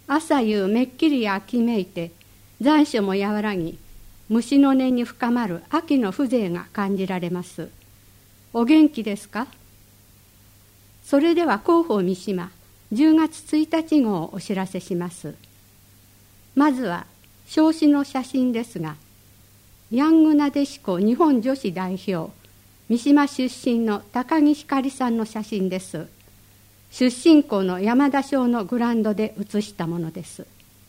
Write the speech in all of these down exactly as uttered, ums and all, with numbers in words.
朝夕めっきり秋めいて、残暑も和らぎ、虫の音に深まる秋の風情が感じられます。お元気ですか？それでは広報三島じゅうがつついたち号をお知らせします。まずは表紙の写真ですが、ヤングなでしこ日本女子代表、三島出身の高木ひかりさんの写真です。出身校の山田小のグラウンドで写したものです。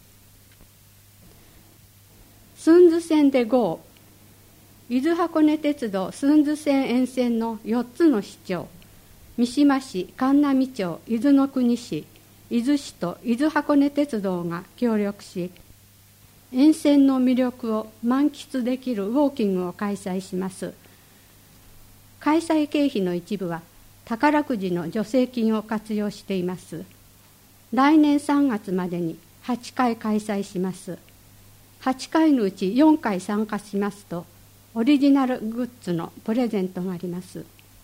寸津線で号、伊豆箱根鉄道寸津線沿線のよっつの市町、三島市、神南町、伊豆の国市、伊豆市と伊豆箱根鉄道が協力し、沿線の魅力を満喫できるウォーキングを開催します。開催経費の一部は宝くじの助成金を活用しています。来年さんがつまでにはちかい開催します。はちかいのうちよんかい参加しますと、オリジナルグッズのプレゼントがあります。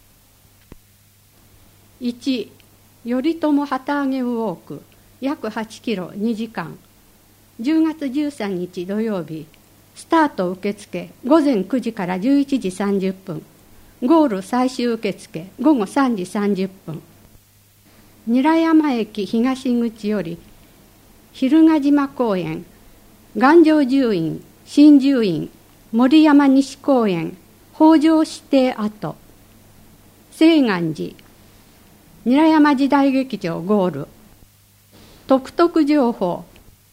いち、頼朝旗揚げウォーク、約はちキロにじかん。じゅうがつじゅうさんにち土曜日、スタート受付ごぜんくじからじゅういちじさんじゅっぷん、ゴール最終受付ごごさんじさんじゅっぷん。韮山駅東口より蛭ヶ島公園、願成住院、新住院、森山西公園、北条指定跡、清願寺、韮山時代劇場ゴール。特々情報、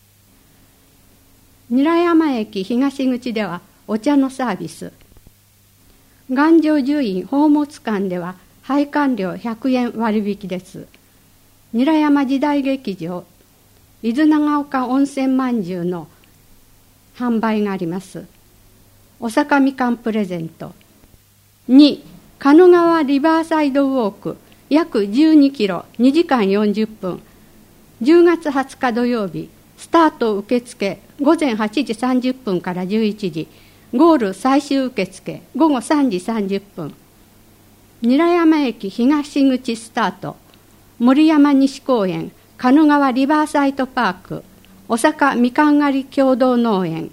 韮山駅東口ではお茶のサービス、願成住院宝物館では拝観料ひゃくえん割引です。韮山時代劇場、伊豆長岡温泉まんじゅうの販売があります。おさかみかんプレゼント。に、狩野川リバーサイドウォーク、約じゅうにキロにじかんよんじゅっぷん。じゅうがつはつか土曜日、スタート受付ごぜんはちじさんじゅっぷんからじゅういちじ、ゴール最終受付ごごさんじさんじゅっぷん。韮山駅東口スタート、森山西公園、狩野川リバーサイドパーク、おさかみかん狩り共同農園、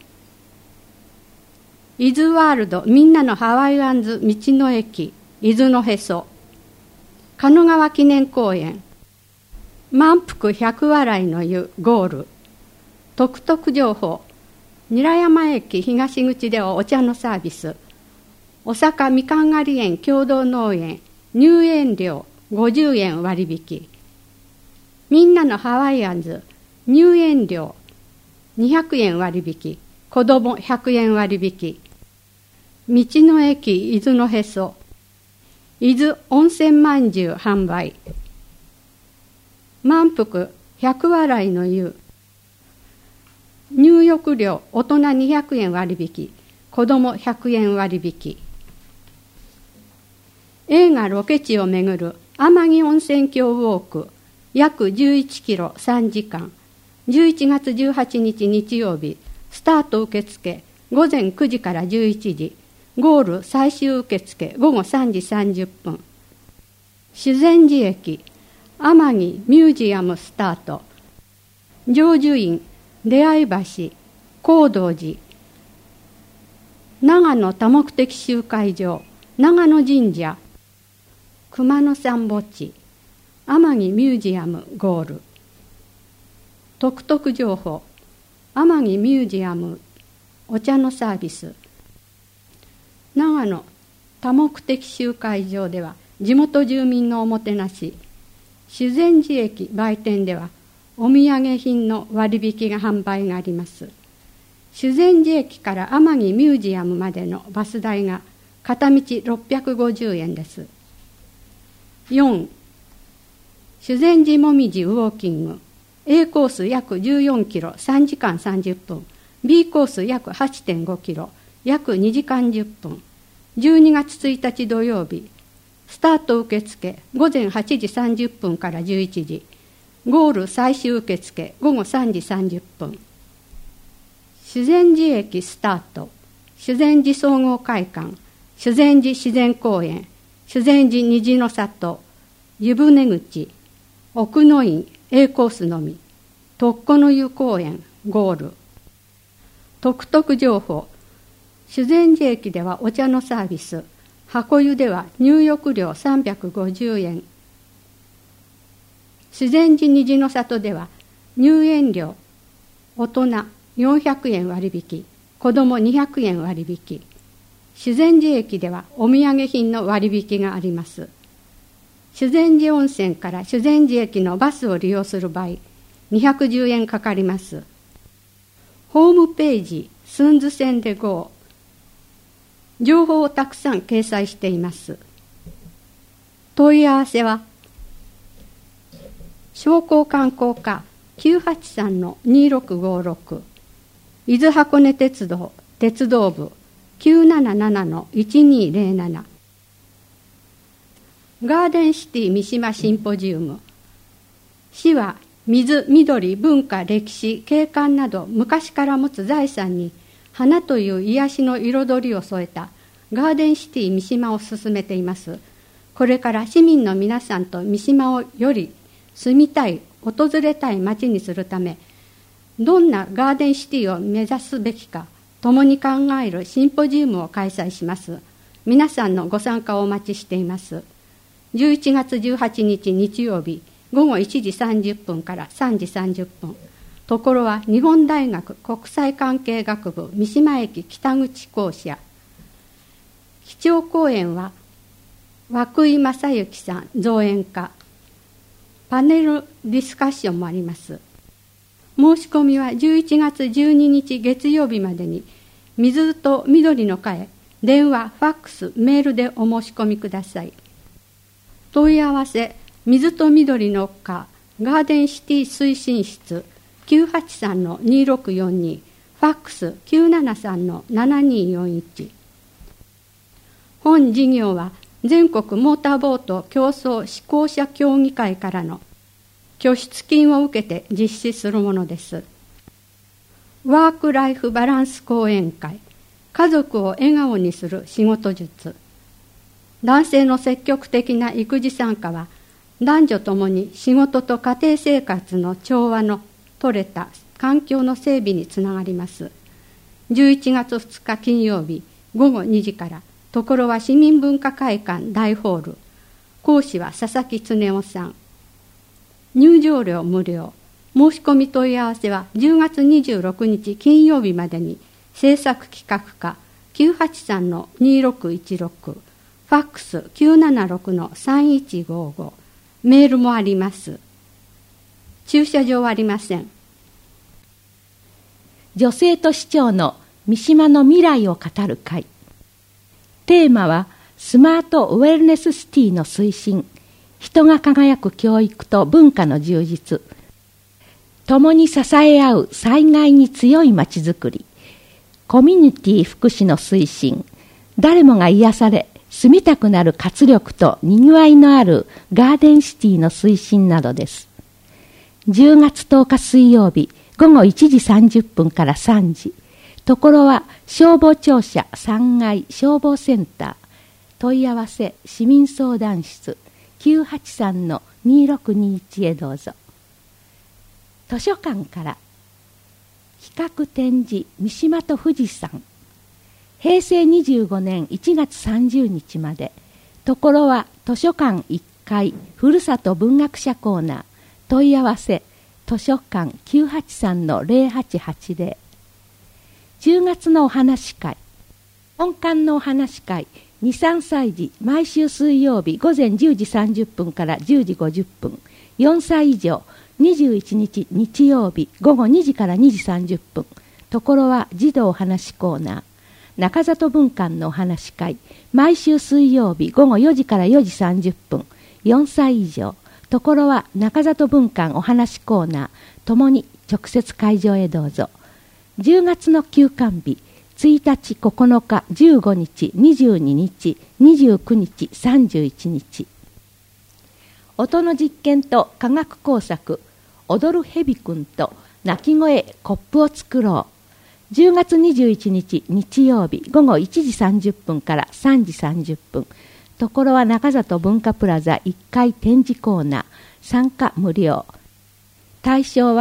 伊豆ワールドみんなのハワイアンズ道の駅、伊豆のへそ、狩野川記念公園、満腹百笑いの湯ゴール。特々情報、韮山駅東口ではお茶のサービス、おさかみかん狩り園共同農園、入園料ごじゅうえん割引。みんなのハワイアンズ、入園料にひゃくえん割引、子どもひゃくえん割引。道の駅伊豆のへそ、伊豆温泉まんじゅう販売。満腹百笑いの湯、入浴料大人にひゃくえん割引、子どもひゃくえん割引。映画ロケ地を巡る天城温泉郷ウォーク、約じゅういちキロさんじかん。じゅういちがつじゅうはちにち日曜日、スタート受付ごぜんくじからじゅういちじ、ゴール最終受付ごごさんじさんじゅっぷん。修善寺駅天城ミュージアムスタート、成就院、出会い橋、高道寺、長野多目的集会場、長野神社、熊野山墓地、天城ミュージアムゴール。特々情報、天城ミュージアムお茶のサービス、長野多目的集会場では地元住民のおもてなし、修善寺駅売店ではお土産品の割引が販売があります。修善寺駅から天城ミュージアムまでのバス代が片道ろっぴゃくごじゅうえんです。よん、修善寺もみじウォーキング、A コース約じゅうよんキロさんじかんさんじゅっぷん、B コース約 はちてんごキロ約にじかんじゅっぷん。じゅうにがつついたち土曜日、スタート受付ごぜんはちじさんじゅっぷんからじゅういちじ、ゴール最終受付ごごさんじさんじゅっぷん。修善寺駅スタート、修善寺総合会館、修善寺自然公園、修善寺虹の里、湯船口、奥の院 A コースのみ。 徳子の湯公園ゴール。特々情報、修善寺駅ではお茶のサービス、箱湯では入浴料さんびゃくごじゅうえん。修善寺虹の里では入園料大人よんひゃくえん割引、子どもにひゃくえん割引。修善寺駅ではお土産品の割引があります。修善寺温泉から修善寺駅のバスを利用する場合、にひゃくじゅうえんかかります。ホームページ、寸津線で ゴー。情報をたくさん掲載しています。問い合わせは、商工観光課 きゅうはちさんのにろくごろく、伊豆箱根鉄道鉄道部 きゅうななななのいちにゼロなな。ガーデンシティ三島シンポジウム。市は水、緑、文化、歴史、景観など昔から持つ財産に花という癒しの彩りを添えたガーデンシティ三島を進めています。これから市民の皆さんと三島をより住みたい、訪れたい街にするため、どんなガーデンシティを目指すべきか、共に考えるシンポジウムを開催します。皆さんのご参加をお待ちしています。じゅういちがつじゅうはちにち日曜日、ごごいちじさんじゅっぷんからさんじさんじゅっぷん。ところは日本大学国際関係学部三島駅北口校舎。基調講演は涌井正幸さん造園家。パネルディスカッションもあります。申し込みはじゅういちがつじゅうににち月曜日までに、水と緑の会、電話、ファックス、メールでお申し込みください。問い合わせ、水と緑の会、ガーデンシティ推進室 きゅうはちさんのにろくよんに、ファックス きゅうななさんのななによんいち。本事業は全国モーターボート競争施行者協議会からの拠出金を受けて実施するものです。ワークライフバランス講演会、家族を笑顔にする仕事術。男性の積極的な育児参加は、男女ともに仕事と家庭生活の調和の取れた環境の整備につながります。じゅういちがつふつか金曜日ごごにじから、ところは市民文化会館大ホール。講師は佐々木恒夫さん。入場料無料。申し込み問い合わせはじゅうがつにじゅうろくにち金曜日までに、制作企画課 きゅうはちさんのにろくいちろく、ファックス きゅうななろくのさんいちごご、メールもあります。駐車場はありません。 女性と市長の三島の未来を語る会。テーマはスマートウェルネスシティの推進、人が輝く教育と文化の充実、共に支え合う災害に強いまちづくり、コミュニティ福祉の推進、誰もが癒され住みたくなる活力とにぎわいのあるガーデンシティの推進などです。じゅうがつとおか水曜日ごごいちじさんじゅっぷんからさんじ、ところは消防庁舎さんがい消防センター、問い合わせ市民相談室 きゅうはちさんのにろくにいち へどうぞ。図書館から企画展示三島と富士山、へいせいにじゅうごねんいちがつさんじゅうにちまで、ところは図書館いっかいふるさと文学者コーナー、問い合わせ図書館 きゅうはちさんのゼロはちはちゼロ。じゅうがつのお話会、本館のお話会に、さんさい児、毎週水曜日午前じゅうじさんじゅっぷんからじゅうじごじゅっぷん、よんさい以上にじゅういちにち日曜日ごごにじからにじさんじゅっぷん、ところは児童お話コーナー、中里文館のお話会、毎週水曜日ごごよじからよじさんじゅっぷん、よんさい以上、ところは中里文館お話コーナー、ともに直接会場へどうぞ。じゅうがつの休館日、ついたち、ここのか、じゅうごにち、にじゅうににち、にじゅうくにち、さんじゅういちにち。音の実験と科学工作、踊るヘビくんと鳴き声コップを作ろう。じゅうがつにじゅういちにち日曜日ごごいちじさんじゅっぷんからさんじさんじゅっぷん、ところは中里文化プラザいっかい展示コーナー、参加無料。対象は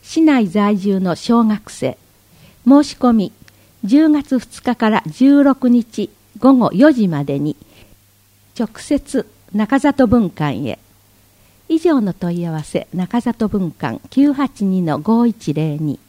市内在住の小学生。申し込みじゅうがつふつかからじゅうろくにちごごよじまでに直接中里分館へ。以上の問い合わせ中里分館 きゅうはちにのごいちぜろに。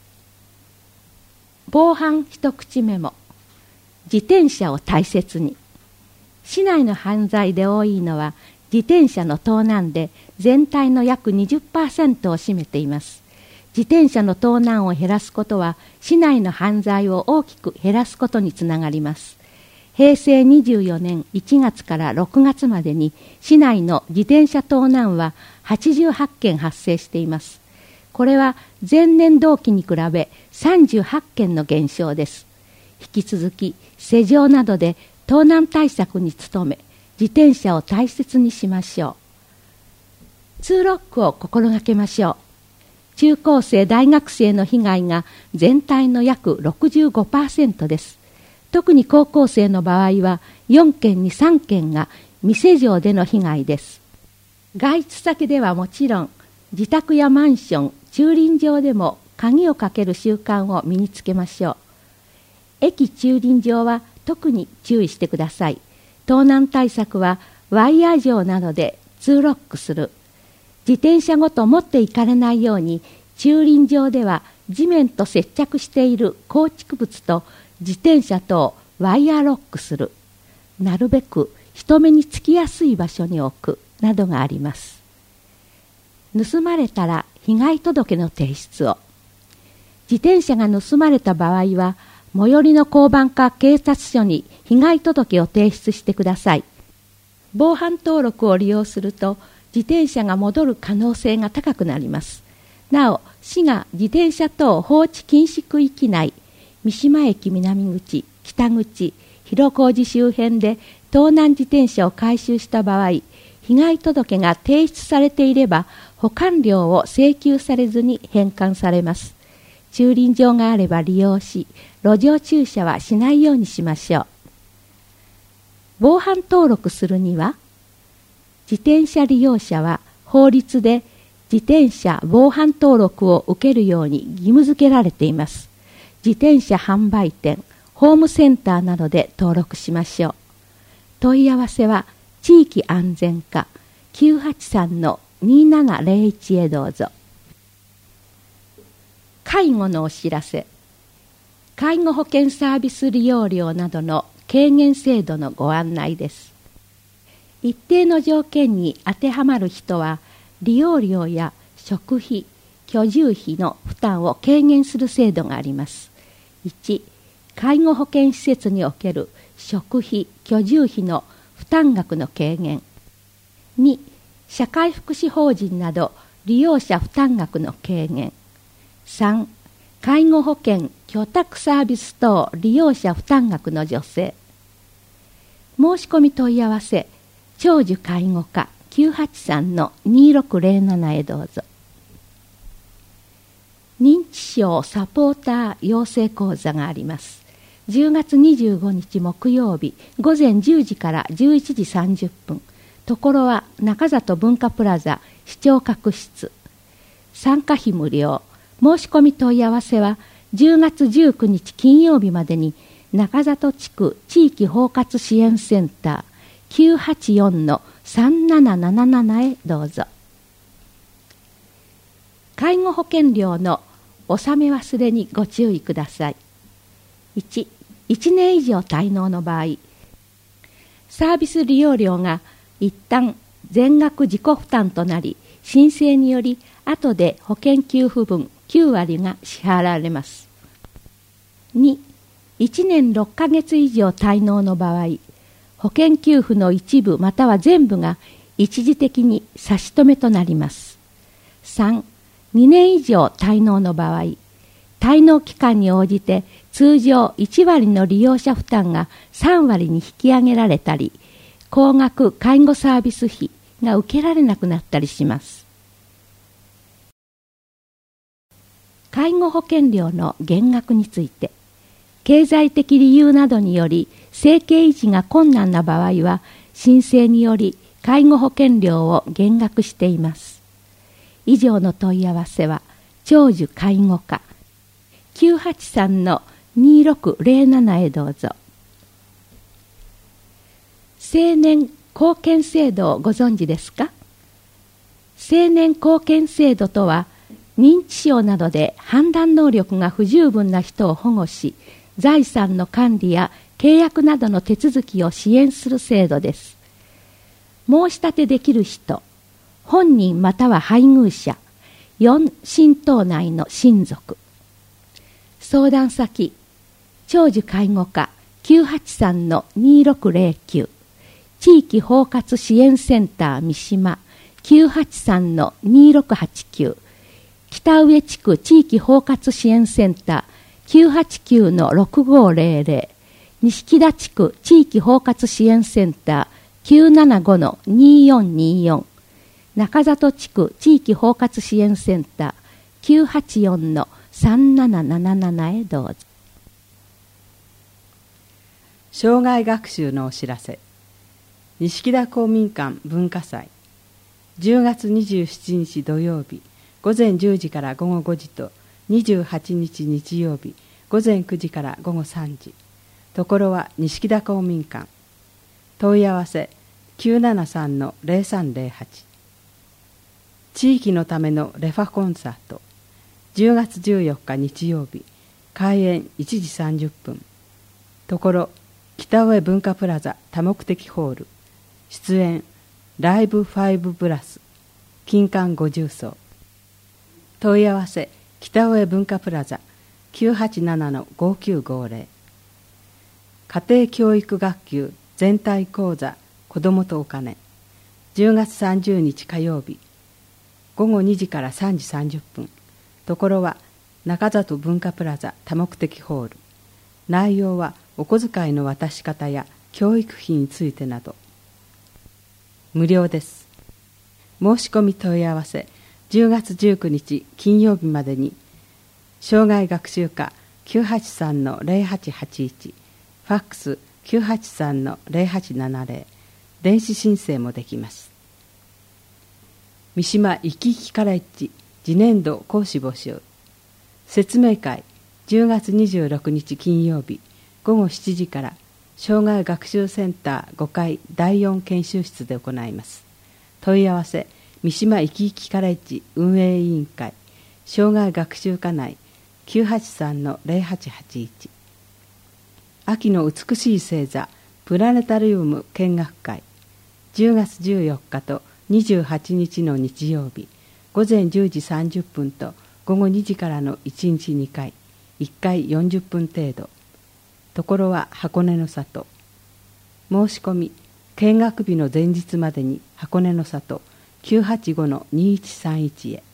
防犯一口メモ。自転車を大切に。市内の犯罪で多いのは自転車の盗難で全体の約 にじゅっパーセント を占めています。自転車の盗難を減らすことは市内の犯罪を大きく減らすことにつながります。へいせいにじゅうよねんいちがつからろくがつまでに市内の自転車盗難ははちじゅうはちけん発生しています。これは前年同期に比べさんじゅうはちけんの減少です。引き続き施錠などで盗難対策に努め、自転車を大切にしましょう。ツーロックを心がけましょう。中高生大学生の被害が全体の約 ろくじゅうごパーセント です。特に高校生の場合はよんけんにさんけんが未施錠での被害です。外出先ではもちろん、自宅やマンション、駐輪場でも鍵をかける習慣を身につけましょう。駅駐輪場は特に注意してください。盗難対策はワイヤー錠などでツーロックする。自転車ごと持っていかれないように駐輪場では地面と接着している構築物と自転車とをワイヤーロックする。なるべく人目につきやすい場所に置くなどがあります。盗まれたら被害届の提出を。自転車が盗まれた場合は最寄りの交番か警察署に被害届を提出してください。防犯登録を利用すると自転車が戻る可能性が高くなります。なお、市が自転車等放置禁止区域内、三島駅南口、北口、広小路周辺で盗難自転車を回収した場合、被害届が提出されていれば保管料を請求されずに返還されます。駐輪場があれば利用し、路上駐車はしないようにしましょう。防犯登録するには、自転車利用者は法律で自転車防犯登録を受けるように義務付けられています。自転車販売店、ホームセンターなどで登録しましょう。問い合わせは地域安全課 きゅうはちさんのにななぜろいち へどうぞ。介護のお知らせ。介護保険サービス利用料などの軽減制度のご案内です。一定の条件に当てはまる人は利用料や食費、居住費の負担を軽減する制度があります。いち、介護保険施設における食費・居住費の負担額の軽減。に、社会福祉法人など利用者負担額の軽減。さん、介護保険・居宅サービス等利用者負担額の助成。申し込み問い合わせ、長寿介護課 きゅうはちさんのにろくぜろなな へどうぞ。認知症サポーター養成講座があります。じゅうがつにじゅうごにち木曜日ごぜんじゅうじからじゅういちじさんじゅっぷん。ところは中里文化プラザ視聴覚室。参加費無料。申し込み問い合わせはじゅうがつじゅうくにち金曜日までに中里地区地域包括支援センター きゅうはちよんのさんなななななな へどうぞ。介護保険料の納め忘れにご注意ください。いち、いちねん以上滞納の場合、サービス利用料が一旦全額自己負担となり、申請により後で保険給付分きゅうわりが支払われます。に、いちねんろっかげつ以上滞納の場合、保険給付の一部または全部が一時的に差し止めとなります。さん、にねん以上滞納の場合、滞納期間に応じて通常いちわりの利用者負担がさんわりに引き上げられたり、高額介護サービス費が受けられなくなったりします。介護保険料の減額について、経済的理由などにより生計維持が困難な場合は、申請により介護保険料を減額しています。以上の問い合わせは長寿介護課 きゅうはちさんのにろくぜろなな へどうぞ。青年貢献制度をご存知ですか？青年貢献制度とは、認知症などで判断能力が不十分な人を保護し、財産の管理や契約などの手続きを支援する制度です。申し立てできる人、本人または配偶者、よん親等内の親族。相談先、長寿介護課 きゅうはちさんのにろくぜろきゅう、地域包括支援センター三島 きゅうはちさんのにろくはちきゅう、北上地区地域包括支援センター きゅうはちきゅうのろくごぜろぜろ、錦田地区地域包括支援センター きゅうななごのによんによん、中里地区地域包括支援センター きゅうはちよんのさんなななななな へどうぞ。 生涯学習のお知らせ。錦田公民館文化祭、じゅうがつにじゅうしちにち土曜日午前じゅうじから午後ごじと、にじゅうはちにち日曜日午前くじから午後さんじ。ところは錦田公民館。問い合わせ きゅうななさんのぜろさんぜろはち。地域のためのレファコンサート、じゅうがつじゅうよっか日曜日、開演いちじさんじゅっぷん。ところ北上文化プラザ多目的ホール。出演ライブファイブプラス、金環ご重奏。問い合わせ北上文化プラザ きゅうはちななのごきゅうごぜろ。家庭教育学級全体講座子どもとお金、じゅうがつさんじゅうにち火曜日午後にじからさんじさんじゅっぷん。ところは中里文化プラザ多目的ホール。内容はお小遣いの渡し方や教育費についてなど。無料です。申し込み問い合わせじゅうがつじゅうくにち金曜日までに、生涯学習課 きゅうはちさんのぜろはちはちいち、ファックス きゅうはちさんのぜろはちななぜろ、電子申請もできます。三島いきいきカレッジ次年度講師募集。説明会じゅうがつにじゅうろくにち金曜日午後しちじから、生涯学習センターごかいだいよん研修室で行います。問い合わせ三島いきいきカレッジ運営委員会生涯学習課内 きゅうはちさんのぜろはちはちいち。秋の美しい星座プラネタリウム見学会、じゅうがつじゅうよっかとにじゅうはちにちの日曜日午前じゅうじさんじゅっぷんと午後にじからのいちにちにかい、いっかいよんじゅっぷん程度。ところは箱根の里。申し込み見学日の前日までに箱根の里 きゅうはちごのにいちさんいち へ。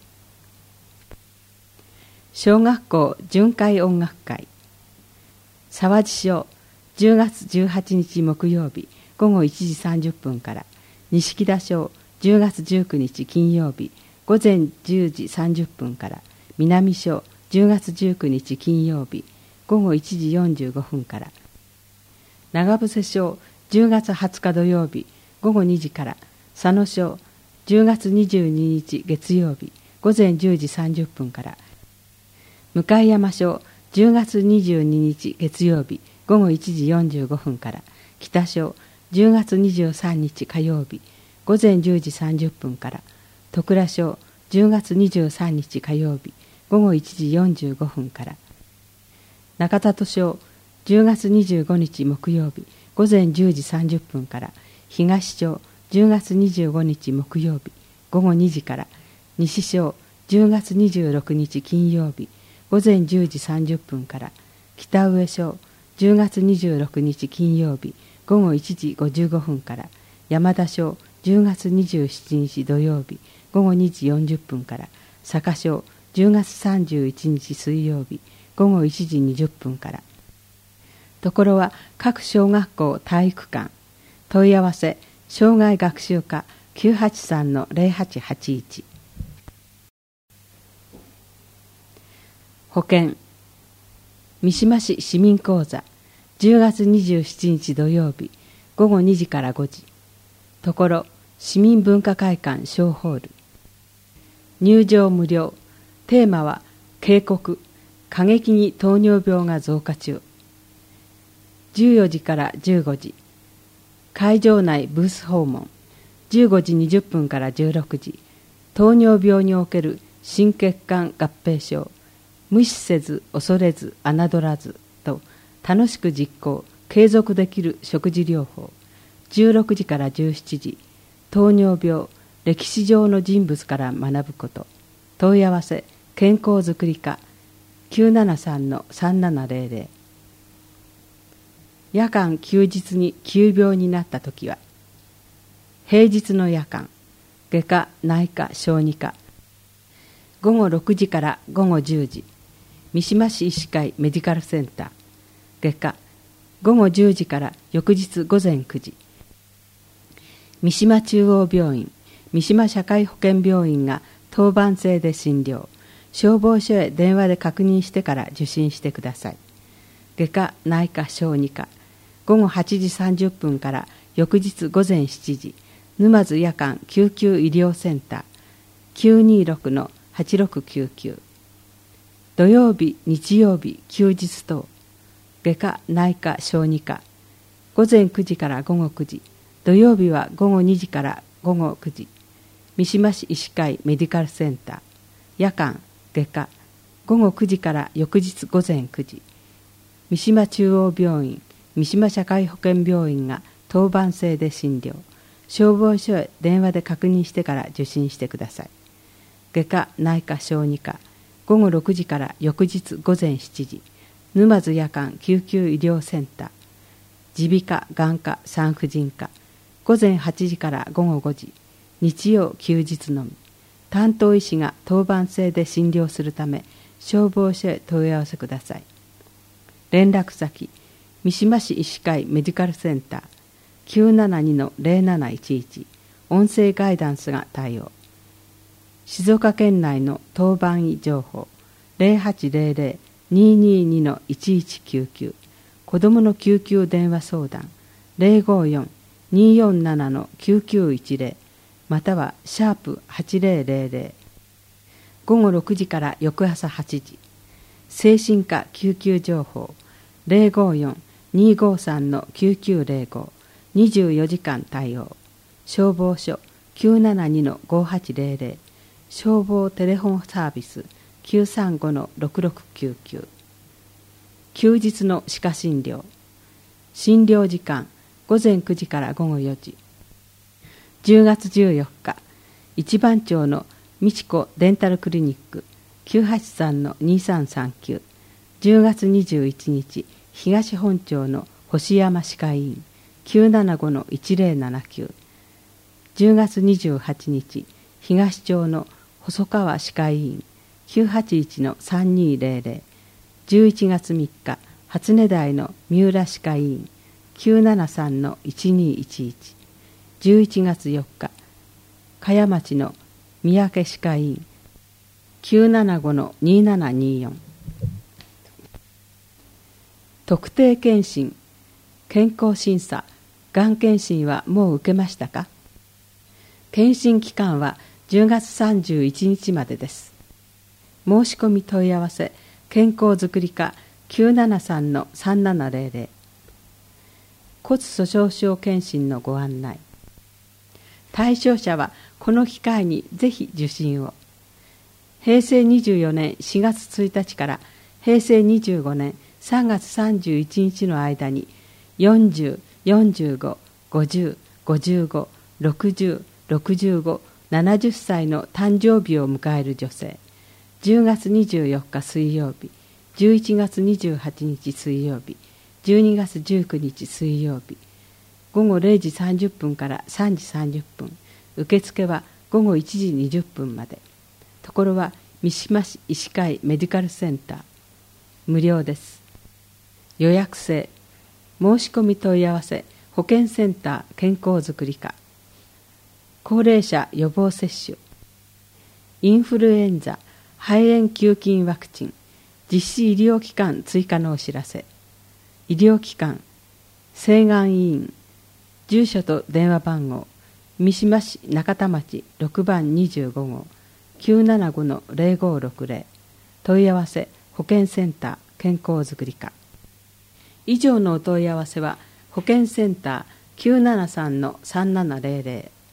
小学校巡回音楽会、沢地小じゅうがつじゅうはちにち木曜日午後いちじさんじゅっぷんから、錦田小じゅうがつじゅうくにち金曜日午前じゅうじさんじゅっぷんから、南小じゅうがつじゅうくにち金曜日午後いちじよんじゅうごふんから、長伏小じゅうがつはつか土曜日午後にじから、佐野小じゅうがつにじゅうににち月曜日午前じゅうじさんじゅっぷんから、向山小じゅうがつにじゅうににち月曜日午後いちじよんじゅうごふんから、北小じゅうがつにじゅうさんにち火曜日午前じゅうじさんじゅっぷんから、戸倉小じゅうがつにじゅうさんにち火曜日午後いちじよんじゅうごふんから、中里小じゅうがつにじゅうごにち木曜日午前じゅうじさんじゅっぷんから、東小じゅうがつにじゅうごにち木曜日午後にじから、西小じゅうがつにじゅうろくにち金曜日午前じゅうじさんじゅっぷんから、北上小じゅうがつにじゅうろくにち金曜日午後いちじごじゅうごふんから、山田小じゅうがつにじゅうしちにち土曜日午後にじよんじゅっぷんから、坂小じゅうがつさんじゅういちにち水曜日午後いちじにじゅっぷんから。ところは各小学校体育館。問い合わせ生涯学習課 きゅうはちさんのぜろはちはちいち。保健三島市市民講座じゅうがつにじゅうしちにち土曜日午後にじからごじ。ところ市民文化会館小ホール。入場無料。 テーマは警告、過激に糖尿病が増加中。じゅうよじからじゅうごじ、会場内ブース訪問。じゅうごじにじゅっぷんからじゅうろくじ、糖尿病における心血管合併症、無視せず恐れず侮らずと楽しく実行継続できる食事療法。じゅうろくじからじゅうしちじ、糖尿病歴史上の人物から学ぶこと。問い合わせ健康づくり課 きゅうななさんのさんななぜろぜろ。夜間休日に急病になったときは、平日の夜間、外科、内科、小児科、ごごろくじからごごじゅうじ、三島市医師会メディカルセンター、外科、ごごじゅうじから翌日午前くじ、三島中央病院、三島社会保険病院が当番制で診療、消防署へ電話で確認してから受診してください。外科、内科、小児科、ごごはちじさんじゅっぷんから翌日午前しちじ、沼津夜間救急医療センター きゅうにろくのはちろくきゅうきゅう。土曜日、日曜日、休日等、外科、内科、小児科、午前くじから午後くじ、土曜日は午後にじから午後くじ、三島市医師会メディカルセンター、夜間、外科、ごごくじから翌日午前くじ、三島中央病院、三島社会保険病院が当番制で診療、消防署へ電話で確認してから受診してください。外科、内科、小児科、ごごろくじから翌日午前しちじ、沼津夜間救急医療センター、耳鼻科、眼科、産婦人科、午前はちじからごごごじ、日曜休日のみ、担当医師が当番制で診療するため、消防署へ問い合わせください。連絡先、三島市医師会メディカルセンター、きゅうななにのぜろなないちいち、音声ガイダンスが対応。静岡県内の当番医情報、ぜろはちぜろぜろ にーにーにのいちいちきゅうきゅう、子どもの救急電話相談、ぜろごよん にーよんななのきゅうきゅういちぜろ、またはシャープはちぜろぜろぜろ。ごごろくじから翌朝はちじ、精神科救急情報、ぜろごよん にーごさんのきゅうきゅうぜろご、にじゅうよじかん対応。消防署 きゅうななにのごはちぜろぜろ、消防テレフォンサービス きゅうさんごのろくろくきゅうきゅう。休日の歯科診療。診療時間午前くじからごごよじ。じゅうがつじゅうよっか、一番町の美智子デンタルクリニック きゅうはちさんのにさんさんきゅう。じゅうがつにじゅういちにち、東本町の星山歯科医院 きゅうななごのいちぜろななきゅう。じゅうがつにじゅうはちにち、東町の細川歯科医院 きゅうはちいちのさんにーぜろぜろ。じゅういちがつみっか、初音台の三浦歯科医院 きゅうななさんのいちにーいちいち。じゅういちがつよっか、茅町の三宅歯科医院 きゅうななごのにーななにーよん。特定健診、健康審査、がん検診はもう受けましたか？検診期間はじゅうがつさんじゅういちにちまでです。申し込み問い合わせ、健康づくり課 きゅうななさんのさんななぜろぜろ。骨粗しょう症検診のご案内。対象者はこの機会にぜひ受診を。へいせいにじゅうよねんしがつついたちからへいせいにじゅうごねんさんがつさんじゅういちにちの間によんじゅう、よんじゅうご、ごじゅう、ごじゅうご、ろくじゅう、ろくじゅうご、ななじゅっさいの誕生日を迎える女性、じゅうがつにじゅうよっか水曜日、じゅういちがつにじゅうはちにち水曜日、じゅうにがつじゅうくにち水曜日、ごごれいじさんじゅっぷんからさんじさんじゅっぷん、受付はごごいちじにじゅっぷんまで。ところは三島市医師会メディカルセンター、無料です。予約制。申し込み問い合わせ、保健センター健康づくり課。高齢者予防接種、インフルエンザ、肺炎球菌ワクチン、実施医療機関追加のお知らせ。医療機関、西岸医院、住所と電話番号、三島市中田町ろくばんにじゅうごごう、 きゅうななごのゼロごろくゼロ、問い合わせ保健センター健康づくり課。以上のお問い合わせは保健センター きゅうななさんのさんななゼロゼロ。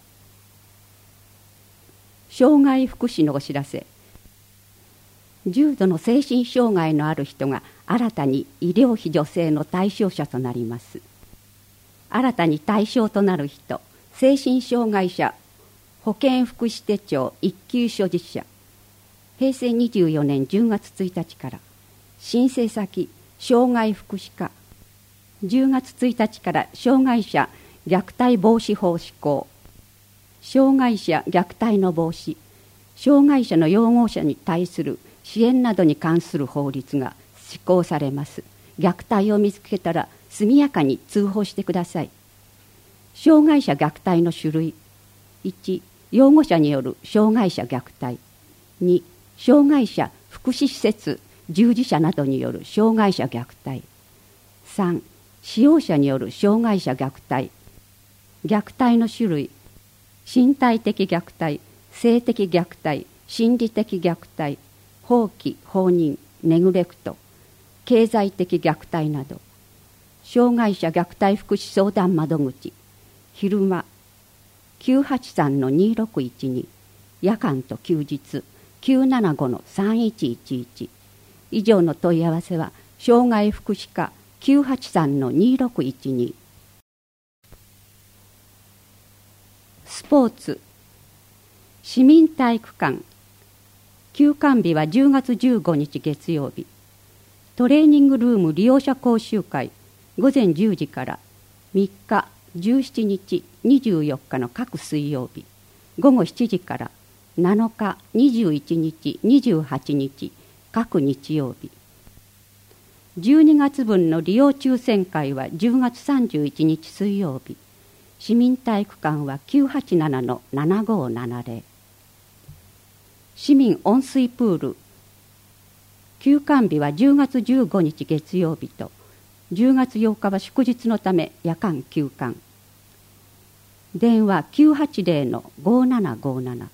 障害福祉のお知らせ。重度の精神障害のある人が新たに医療費助成の対象者となります。新たに対象となる人、精神障害者保健福祉手帳一級所持者、へいせいにじゅうよねんじゅうがつついたちから申請先障害福祉課、じゅうがつついたちから障害者虐待防止法施行、障害者虐待の防止、障害者の擁護者に対する支援などに関する法律が施行されます。虐待を見つけたら速やかに通報してください。障害者虐待の種類。いち、擁護者による障害者虐待。に、障害者福祉施設従事者などによる障害者虐待。さん、使用者による障害者虐待。虐待の種類。身体的虐待、性的虐待、心理的虐待、放棄、放任、ネグレクト、経済的虐待など。障害者虐待福祉相談窓口、昼間 きゅうはちさんのにろくいちに、夜間と休日 きゅうななごのさんいちいちいち。以上の問い合わせは障害福祉課 きゅうはちさんのにろくいちに。スポーツ市民体育館、休館日はじゅうがつじゅうごにち月曜日。トレーニングルーム利用者講習会ごぜんじゅうじからみっか、じゅうしちにち、にじゅうよっかの各水曜日、ごごしちじからなのか、にじゅういちにち、にじゅうはちにち各日曜日。じゅうにがつぶんの利用抽選会はじゅうがつさんじゅういちにち水曜日。市民体育館は きゅうはちななのななごななゼロ。市民温水プール休館日はじゅうがつじゅうごにち月曜日とじゅうがつようかは祝日のため夜間休館。電話 きゅうはちゼロのごななごなな。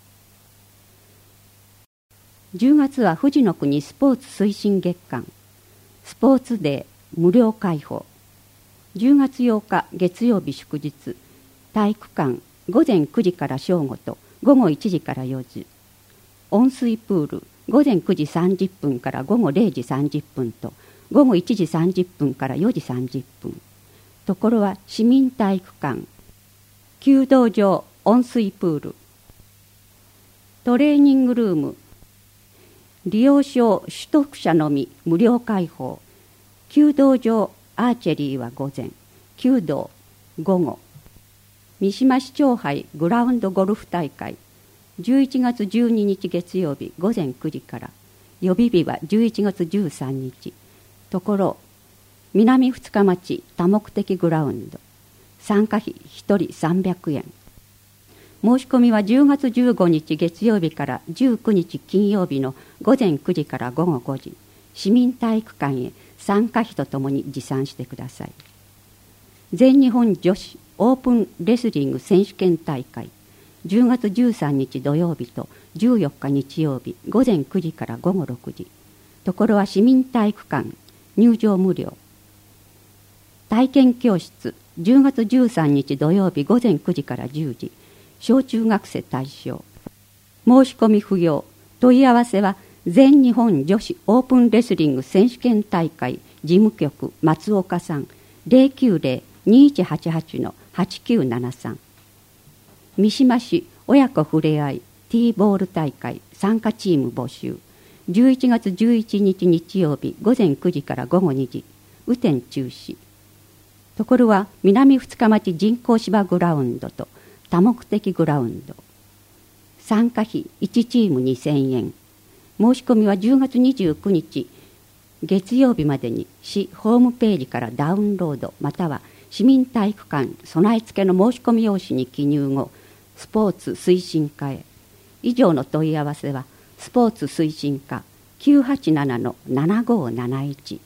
じゅうがつは富士の国スポーツ推進月間スポーツデー無料開放。じゅうがつようか月曜日祝日、体育館ごぜんくじから正午とごごいちじからよじ。温水プールごぜんくじさんじゅっぷんからごごれいじさんじゅっぷんとごごいちじさんじゅっぷんからよじさんじゅっぷん。ところは市民体育館、弓道場温水プール、トレーニングルーム利用証取得者のみ無料開放。弓道場アーチェリーは午前、弓道午後。三島市長杯グラウンドゴルフ大会じゅういちがつじゅうににち月曜日ごぜんくじから。予備日はじゅういちがつじゅうさんにち。ところ南二日町多目的グラウンド。参加費ひとりさんびゃくえん。申し込みはじゅうがつじゅうごにち月曜日からじゅうくにち金曜日のごぜんくじからごごごじ。市民体育館へ参加費とともに持参してください。全日本女子オープンレスリング選手権大会じゅうがつじゅうさんにち土曜日とじゅうよっか日曜日ごぜんくじからごごろくじ。ところは市民体育館、入場無料。体験教室じゅうがつじゅうさんにち土曜日ごぜんくじからじゅうじ。小中学生対象。申し込み不要。問い合わせは全日本女子オープンレスリング選手権大会事務局松岡さん ゼロきゅうゼロ にいちはちはち のはちきゅうななさん。三島市親子ふれあい T ボール大会参加チーム募集。じゅういちがつじゅういちにち日曜日ごぜんくじからごごにじ。雨天中止。ところは南二日町人工芝グラウンドと多目的グラウンド。参加費いちチームにせんえん。申し込みはじゅうがつにじゅうくにち月曜日までに市ホームページからダウンロードまたは市民体育館備え付けの申し込み用紙に記入後、スポーツ推進課へ。以上の問い合わせはスポーツ推進課 きゅうはちななのななごなないち。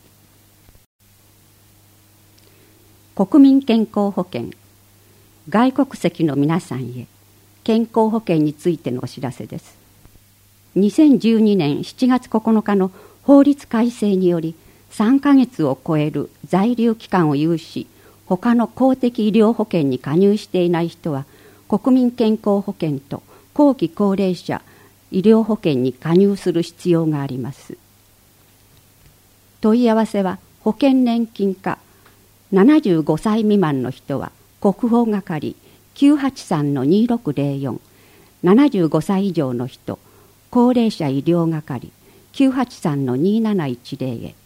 国民健康保険、外国籍の皆さんへ健康保険についてのお知らせです。 にせんじゅうにねんしちがつここのかの法律改正によりさんかげつを超える在留期間を有し、他の公的医療保険に加入していない人は国民健康保険と後期高齢者医療保険に加入する必要があります。問い合わせは保険年金課ななじゅうごさい未満の人は国保係 きゅうはちさんのにろくぜろよん、ななじゅうごさい以上の人高齢者医療係 きゅうはちさんのになないちぜろ へ。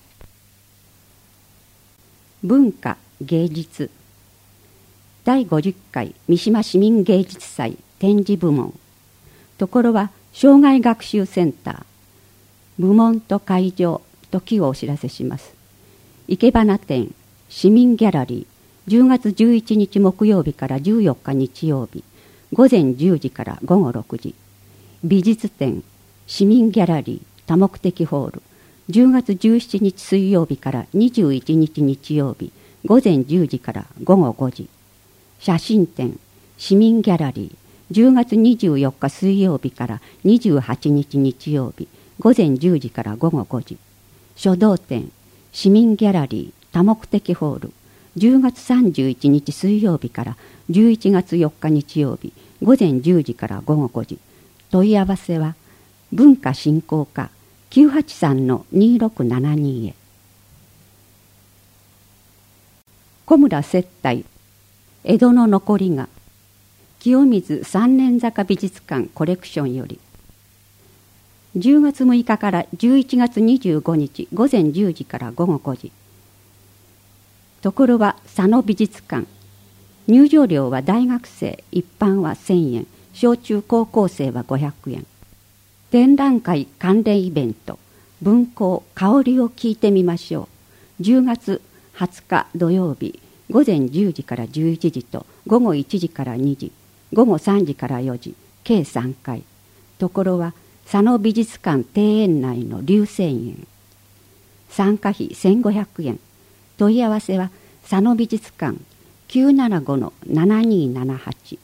文化芸術だいごじゅっかい三島市民芸術祭展示部門。ところは障害学習センター。部門と会場時をお知らせします。生け花展市民ギャラリーじゅうがつじゅういちにち木曜日からじゅうよっか日曜日ごぜんじゅうじからごごろくじ。美術展市民ギャラリー多目的ホールじゅうがつじゅうしちにち水曜日からにじゅういちにち日曜日ごぜんじゅうじからごごごじ。写真展市民ギャラリーじゅうがつにじゅうよっか水曜日からにじゅうはちにち日曜日ごぜんじゅうじからごごごじ。書道展市民ギャラリー多目的ホールじゅうがつさんじゅういちにち水曜日からじゅういちがつよっか日曜日ごぜんじゅうじからごごごじ。問い合わせは文化振興課 きゅうはちさんのにろくななに へ。小村接待江戸の残りが清水三年坂美術館コレクションよりじゅうがつむいかからじゅういちがつにじゅうごにちごぜんじゅうじからごごごじ。ところは佐野美術館。入場料は大学生一般はせんえん、小中高校生はごひゃくえん。展覧会関連イベント文庫香りを聞いてみましょう。じゅうがつはつか土曜日ごぜんじゅうじからじゅういちじとごごいちじからにじ、ごごさんじからよじ、計さんかい。ところは佐野美術館庭園内の龍泉園。参加費せんごひゃくえん。問い合わせは佐野美術館 きゅうななごのななにーななはち。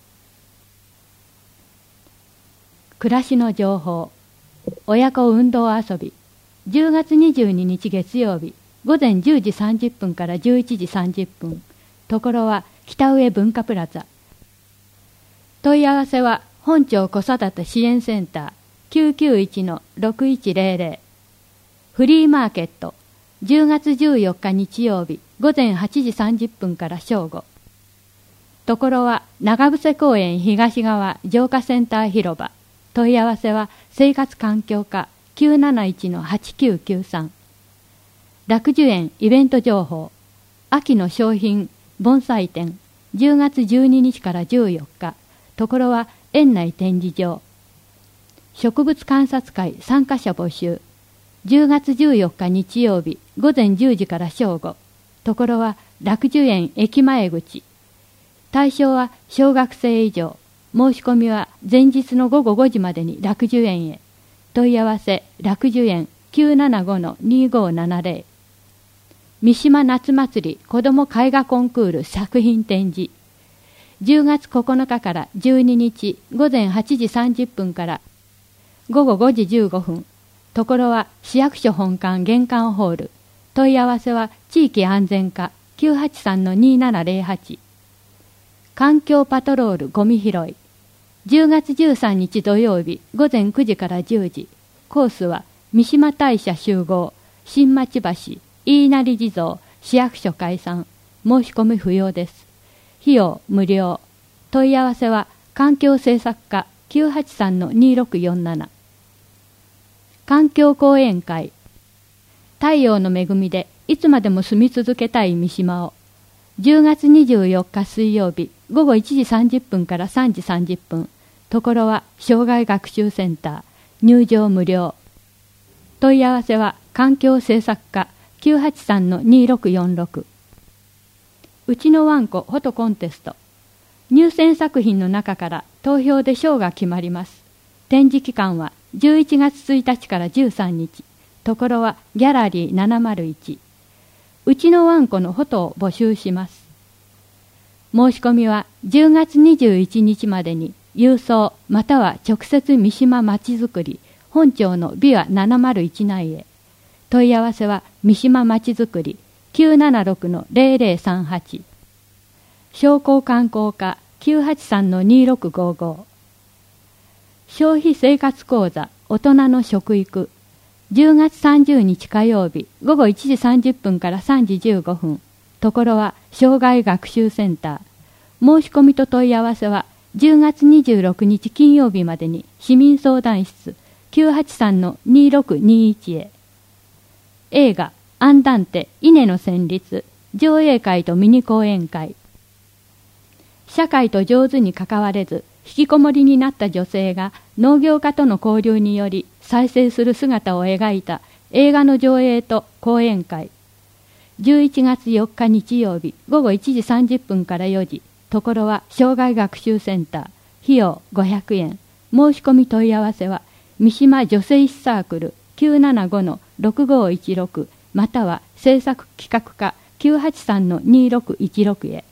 暮らしの情報親子運動遊びじゅうがつにじゅうににち月曜日ごぜんじゅうじさんじゅっぷんからじゅういちじさんじゅっぷん。ところは北上文化プラザ。問い合わせは本町子育て支援センター きゅうきゅういちのろくいちぜろぜろ。フリーマーケットじゅうがつじゅうよっか日曜日ごぜんはちじさんじゅっぷんから正午。ところは長伏公園東側浄化センター広場。問い合わせは生活環境課 きゅうなないちのはちきゅうきゅうさん。楽寿園イベント情報秋の商品盆栽展じゅうがつじゅうににちからじゅうよっか。ところは園内展示場。植物観察会参加者募集じゅうがつじゅうよっか日曜日ごぜんじゅうじから正午。ところは楽寿園駅前口。対象は小学生以上。申し込みは前日のごごごじまでに楽寿園へ。問い合わせ楽寿園 きゅうななごのにごななぜろ。三島夏祭り子ども絵画コンクール作品展示じゅうがつここのかからじゅうににちごぜんはちじさんじゅっぷんからごごごじじゅうごふん。ところは市役所本館玄関ホール。問い合わせは地域安全課 きゅうはちさんのにななぜろはち。環境パトロールゴミ拾いじゅうがつじゅうさんにち土曜日ごぜんくじからじゅうじ。コースは三島大社集合新町橋飯成地蔵市役所解散。申し込み不要です。費用無料。問い合わせは環境政策課 きゅうはちさんのにろくよんなな。環境講演会太陽の恵みでいつまでも住み続けたい三島をじゅうがつにじゅうよっか水曜日ごごいちじさんじゅっぷんからさんじさんじゅっぷん。ところは障害学習センター。入場無料。問い合わせは環境政策課 きゅうはちさんのにろくよんろく。うちのワンコフォトコンテスト。入選作品の中から投票で賞が決まります。展示期間はじゅういちがつついたちからじゅうさんにち。ところはギャラリーななまるいち。うちのワンコのフォトを募集します。申し込みはじゅうがつにじゅういちにちまでに郵送または直接三島まちづくり本庁のビワななまるいち内へ。問い合わせは三島まちづくり きゅうななろくのゼロゼロさんはち、商工観光課 きゅうはちさんのにろくごご。消費生活講座大人の食育、じゅうがつさんじゅうにち火曜日ごごいちじさんじゅっぷんからさんじじゅうごふん。ところは障害学習センター。申し込みと問い合わせはじゅうがつにじゅうろくにち金曜日までに市民相談室 きゅうはちさんのにろくにいち へ。映画アンダンテ稲の旋律上映会とミニ講演会。社会と上手に関われず引きこもりになった女性が農業家との交流により再生する姿を描いた映画の上映と講演会。じゅういちがつよっか日曜日ごごいちじさんじゅっぷんからよじ。ところは障害学習センター。費用ごひゃくえん。申し込み問い合わせは三島女性誌サークル きゅうななごのろくごいちろく または制作企画課 きゅうはちさんのにろくいちろく へ。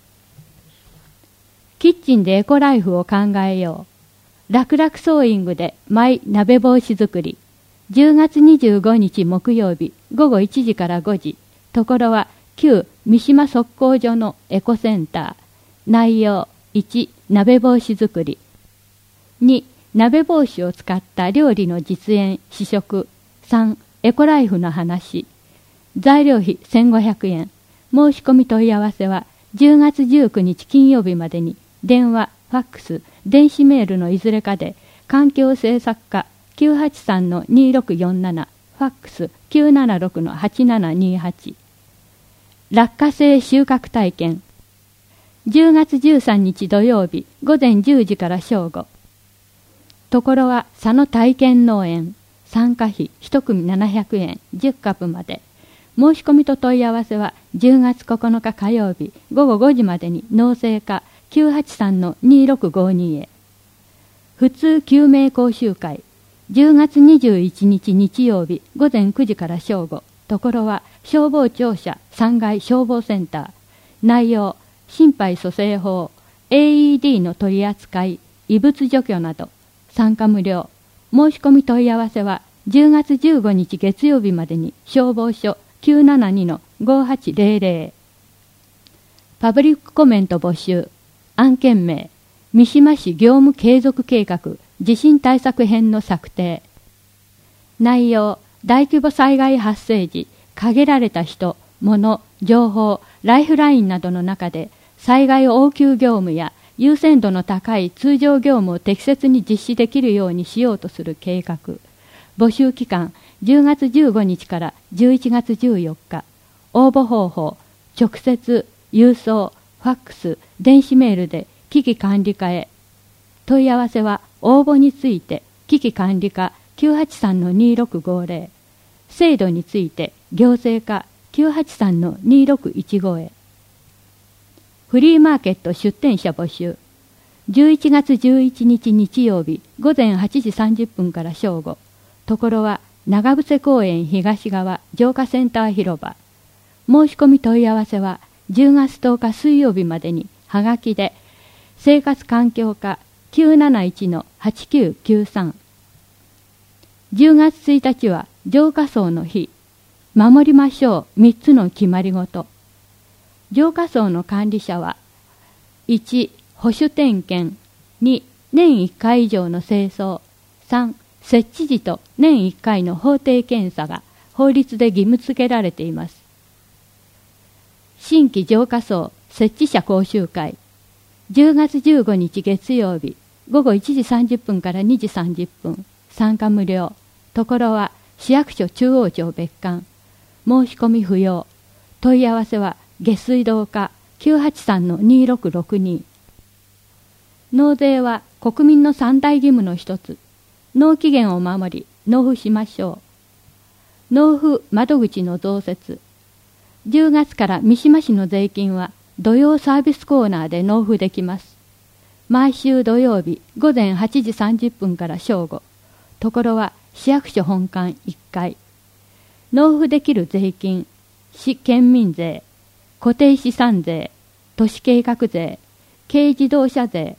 キッチンでエコライフを考えよう。楽々ソーイングでマイ鍋帽子作り。じゅうがつにじゅうごにち木曜日ごごいちじからごじ。ところは旧三島測候所のエコセンター。内容いち鍋帽子作り、に鍋帽子を使った料理の実演試食、さんエコライフの話。材料費せんごひゃくえん。申し込み問い合わせはじゅうがつじゅうくにち金曜日までに電話、ファックス、電子メールのいずれかで環境政策課 きゅうはちさんのにろくよんなな、ファックス きゅうななろくのはちななにはち。落花生収穫体験。じゅうがつじゅうさんにち土曜日ごぜんじゅうじから正午。ところは佐野体験農園。参加費いち組ななひゃくえん、じゅっカップまで。申し込みと問い合わせはじゅうがつここのか火曜日ごごごじまでに農政課 きゅうはちさんのにろくごに へ。普通救命講習会。じゅうがつにじゅういちにち日曜日ごぜんくじから正午。ところは消防庁舎さんがい消防センター。内容心肺蘇生法、エーイーディー の取り扱い、異物除去など。参加無料。申し込み問い合わせはじゅうがつじゅうごにち月曜日までに消防署 きゅうななにのごはちぜろぜろ。パブリックコメント募集。案件名三島市業務継続計画地震対策編の策定。内容大規模災害発生時限られた人、物、情報、ライフラインなどの中で災害応急業務や優先度の高い通常業務を適切に実施できるようにしようとする計画。募集期間じゅうがつじゅうごにちからじゅういちがつじゅうよっか。応募方法直接、郵送、ファックス、電子メールで危機管理課へ。問い合わせは応募について危機管理課 きゅうはちさんのにろくごぜろ。制度について行政課 きゅうはちさんのにろくいちご へ。フリーマーケット出店者募集。じゅういちがつじゅういちにち日曜日ごぜんはちじさんじゅっぷんから正午。ところは長伏公園東側浄化センター広場。申し込み問い合わせはじゅうがつとおか水曜日までにはがきで生活環境課 きゅうなないちのはちきゅうきゅうさん。じゅうがつついたちは浄化槽の日。守りましょうみっつの決まりごと。浄化槽の管理者はいち保守点検、に年いっかい以上の清掃、さん設置時と年いっかいの法定検査が法律で義務付けられています。新規浄化槽設置者講習会。じゅうがつじゅうごにち月曜日ごごいちじさんじゅっぷんからにじさんじゅっぷん。参加無料。ところは市役所中央庁別館。申し込み不要。問い合わせは下水道課 きゅうはちさんのにろくろくに。納税は国民の三大義務の一つ。納期限を守り納付しましょう。納付窓口の増設。じゅうがつから三島市の税金は土曜サービスコーナーで納付できます。毎週土曜日ごぜんはちじさんじゅっぷんから正午。ところは市役所本館いっかい。納付できる税金、市県民税、固定資産税、都市計画税、軽自動車税、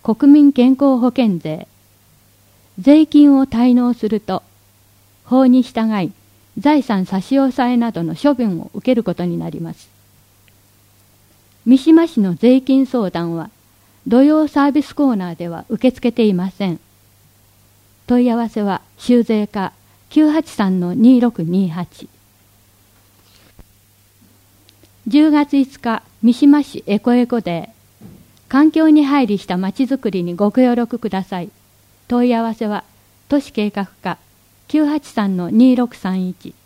国民健康保険税。税金を滞納すると、法に従い財産差し押さえなどの処分を受けることになります。三島市の税金相談は、土曜サービスコーナーでは受け付けていません。問い合わせは、州税課 きゅうはちさんのにろくにはち。じゅうがついつか、三島市エコエコデー。環境に配慮したまちづくりにご協力ください。問い合わせは、都市計画課 きゅうはちさんのにろくさんいち。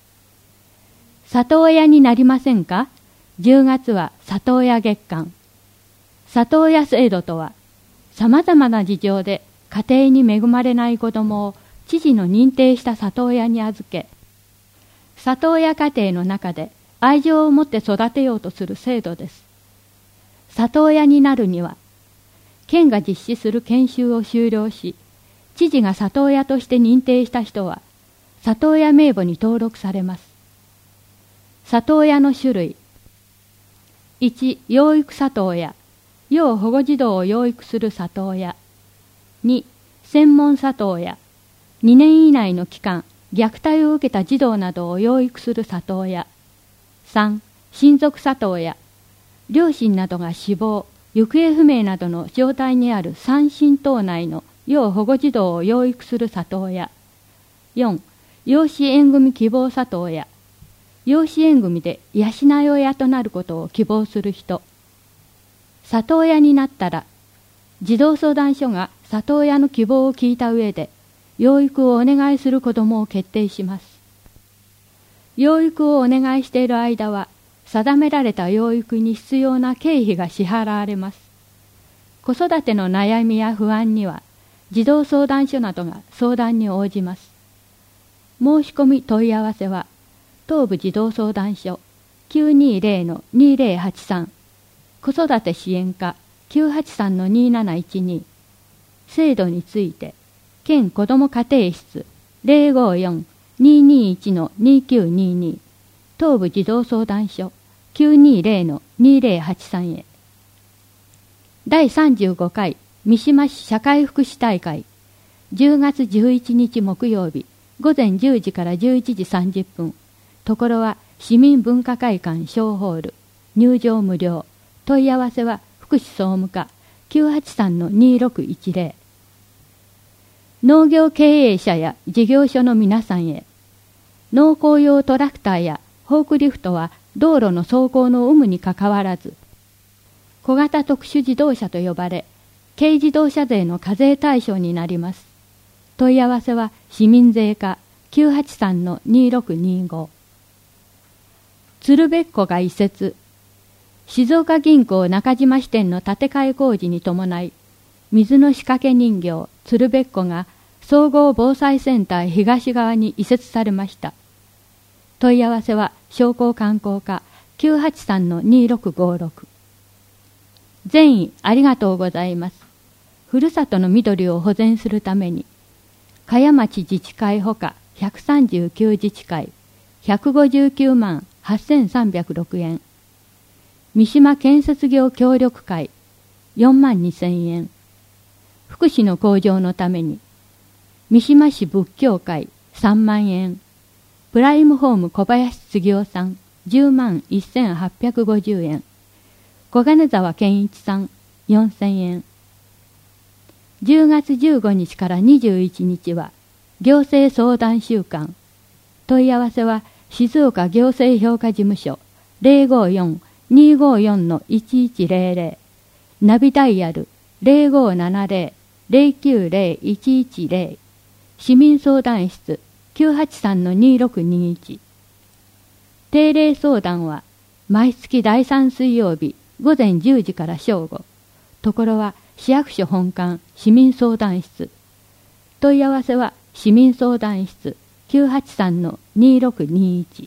里親になりませんか？じゅうがつは里親月間。里親制度とは、さまざまな事情で家庭に恵まれない子どもを知事の認定した里親に預け、里親家庭の中で愛情を持って育てようとする制度です。里親になるには、県が実施する研修を修了し、知事が里親として認定した人は、里親名簿に登録されます。里親の種類。いち、養育里親、要保護児童を養育する里親。に、専門里親、にねん以内の期間、虐待を受けた児童などを養育する里親。さん、親族里親、両親などが死亡、行方不明などの状態にある三親等内の要保護児童を養育する里親。よん、養子縁組希望里親、養子縁組で養い親となることを希望する人。里親になったら、児童相談所が里親の希望を聞いた上で、養育をお願いする子どもを決定します。養育をお願いしている間は、定められた養育に必要な経費が支払われます。子育ての悩みや不安には、児童相談所などが相談に応じます。申し込み問い合わせは、東部児童相談所 きゅうにゼロのにゼロはちさん、子育て支援課 きゅうはちさんのになないちに、制度について、県子ども家庭室 ゼロごよんににいちのにきゅうにに、東部児童相談所きゅうにゼロのにゼロはちさんへ。だいさんじゅうごかい三島市社会福祉大会、じゅうがつじゅういちにち木曜日、午前じゅうじからじゅういちじさんじゅっぷん。ところは市民文化会館小ホール。入場無料。問い合わせは福祉総務課 きゅうはちさんのにろくいちゼロ。農業経営者や事業所の皆さんへ。農耕用トラクターやフォークリフトは道路の走行の有無にかかわらず、小型特殊自動車と呼ばれ、軽自動車税の課税対象になります。問い合わせは市民税課 きゅうはちさんのにろくにご。鶴べっこが移設。静岡銀行中島支店の建て替え工事に伴い、水の仕掛け人形鶴べっこが総合防災センター東側に移設されました。問い合わせは商工観光課 きゅうはちさんのにろくごろく。善意ありがとうございます。ふるさとの緑を保全するために、茅町自治会ほかひゃくさんじゅうきゅう自治会ひゃくごじゅうきゅうまんはっせんさんびゃくろくえん。三島建設業協力会よんまんにせんえん。福祉の向上のために、三島市仏教会さんまんえん。プライムホーム小林杉雄さんじゅうまんせんはっぴゃくごじゅうえん。小金沢健一さんよんせんえん。じゅうがつじゅうごにちからにじゅういちにちは行政相談週間。問い合わせは静岡行政評価事務所 ゼロごよんにごよんのいちいちゼロゼロ。ナビダイヤル ゼロごななゼロ ゼロきゅうゼロいちいちゼロ。市民相談室きゅうはちさんのにろくにいち。定例相談は毎月だいさん水曜日午前じゅうじから正午。ところは市役所本館市民相談室。問い合わせは市民相談室きゅうはちさんのにろくにいち。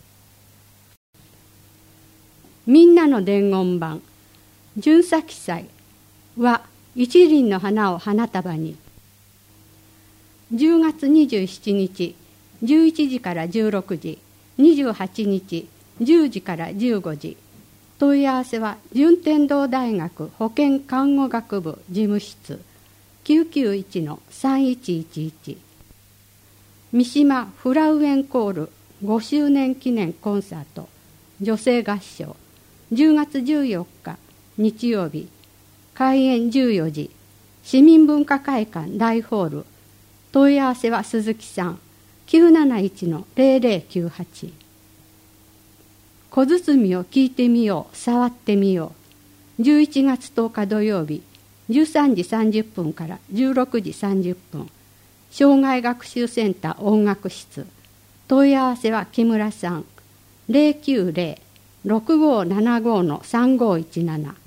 みんなの伝言板巡査記載は一輪の花を花束に。じゅうがつにじゅうしちにちじゅういちじからじゅうろくじ、にじゅうはちにちじゅうじからじゅうごじ。 問い合わせは順天堂大学保健看護学部事務室 きゅうきゅういちのさんいちいちいち。三島フラウエンコールごしゅうねん記念コンサート女性合唱じゅうがつじゅうよっか日曜日、開演じゅうよじ、市民文化会館大ホール。問い合わせは鈴木さん きゅうなないちのぜろぜろきゅうはち。小包を聞いてみよう、触ってみよう。じゅういちがつとおか土曜日、じゅうさんじさんじゅっぷんからじゅうろくじさんじゅっぷん。障害学習センター音楽室。問い合わせは木村さんぜろきゅうぜろ ろくごーななごーのさんごーいちなな。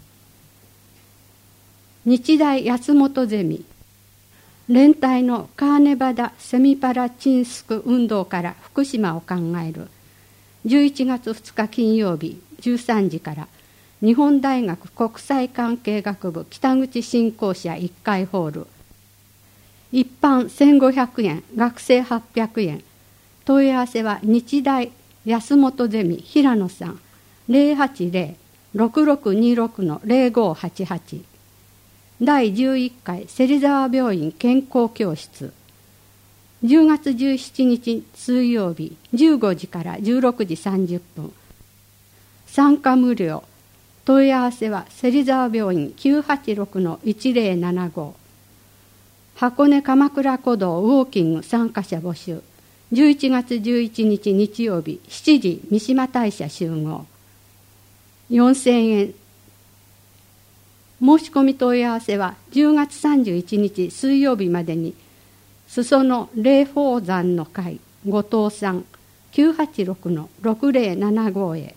日大安本ゼミ連帯のカーネバダセミパラチンスク運動から福島を考えるじゅういちがつふつか金曜日じゅうさんじから日本大学国際関係学部北口新校舎いっかいホール。一般せんごひゃくえん、学生はっぴゃくえん。問い合わせは日大安本ゼミ平野さんぜろはちぜろ ろくろくにろくのぜろごーはちはち。だいじゅういっかい芹沢病院健康教室。じゅうがつじゅうしちにち水曜日じゅうごじからじゅうろくじさんじゅっぷん。参加無料。問い合わせは芹沢病院 きゅうはちろくのいちぜろななご。箱根鎌倉古道ウォーキング参加者募集。じゅういちがつじゅういちにち日曜日しちじ三島大社集合。よんせんえん。申し込み問い合わせはじゅうがつさんじゅういちにち水曜日までに裾野霊宝山の会後藤さん きゅうはちろくのろくぜろななご へ。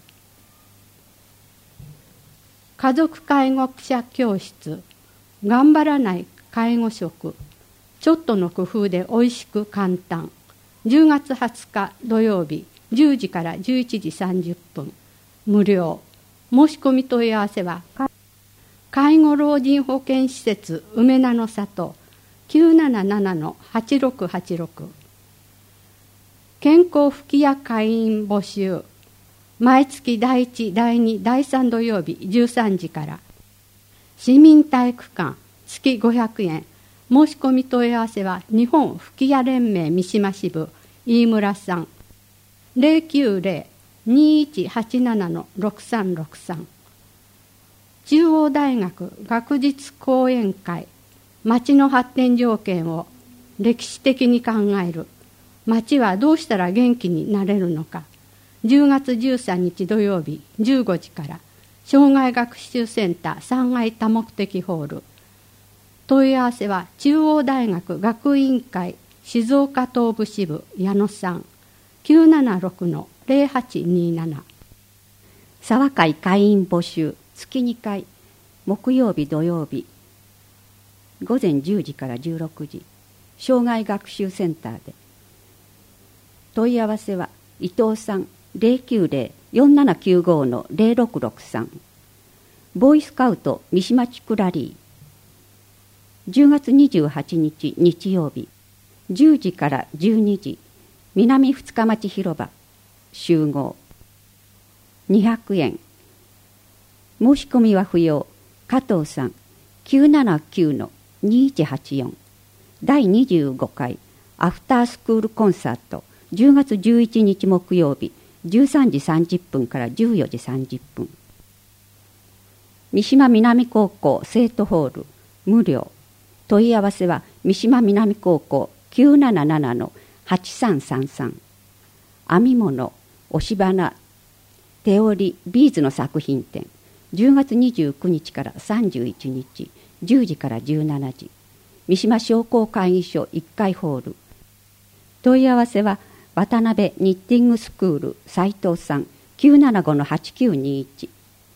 家族介護者教室頑張らない介護食ちょっとの工夫でおいしく簡単。じゅうがつはつか土曜日じゅうじからじゅういちじさんじゅっぷん無料。申し込み問い合わせは介護老人保健施設梅名の里 きゅうななななのはちろくはちろく。健康吹き矢会員募集。毎月だいいち、だいに、だいさん土曜日じゅうさんじから市民体育館月ごひゃくえん。申し込み問い合わせは日本吹き矢連盟三島支部飯村さんぜろきゅうぜろ にいちはちななのろくさんろくさん。中央大学学術講演会町の発展条件を歴史的に考える。町はどうしたら元気になれるのか。じゅうがつじゅうさんにち土曜日じゅうごじから障害学習センターさんがい多目的ホール。問い合わせは中央大学学院会静岡東部支部矢野さん きゅうななろくのぜろはちになな。 沢会会員募集月にかい木曜日土曜日ごぜんじゅうじからじゅうろくじ障害学習センターで。問い合わせは伊藤さんぜろきゅうぜろ よんななきゅうごのぜろろくろくさん。ボーイスカウト三島地区ラリーじゅうがつにじゅうはちにち日曜日じゅうじからじゅうにじ南二日町広場集合。にひゃくえん。申し込みは不要。加藤さん きゅうななきゅうのにいちはちよん。だいにじゅうごかいアフタースクールコンサートじゅうがつじゅういちにち木曜日じゅうさんじさんじゅっぷんからじゅうよじさんじゅっぷん。三島南高校生徒ホール無料。問い合わせは三島南高校 きゅうななななのはちさんさんさん。編み物押し花手織りビーズの作品展じゅうがつにじゅうくにちからさんじゅういちにちじゅうじからじゅうしちじ三島商工会議所いっかいホール。問い合わせは渡辺ニッティングスクール斉藤さん きゅうななごのはちきゅうにいち。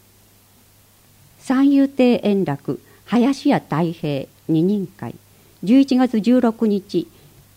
三遊亭円楽林家太平二人会じゅういちがつじゅうろくにち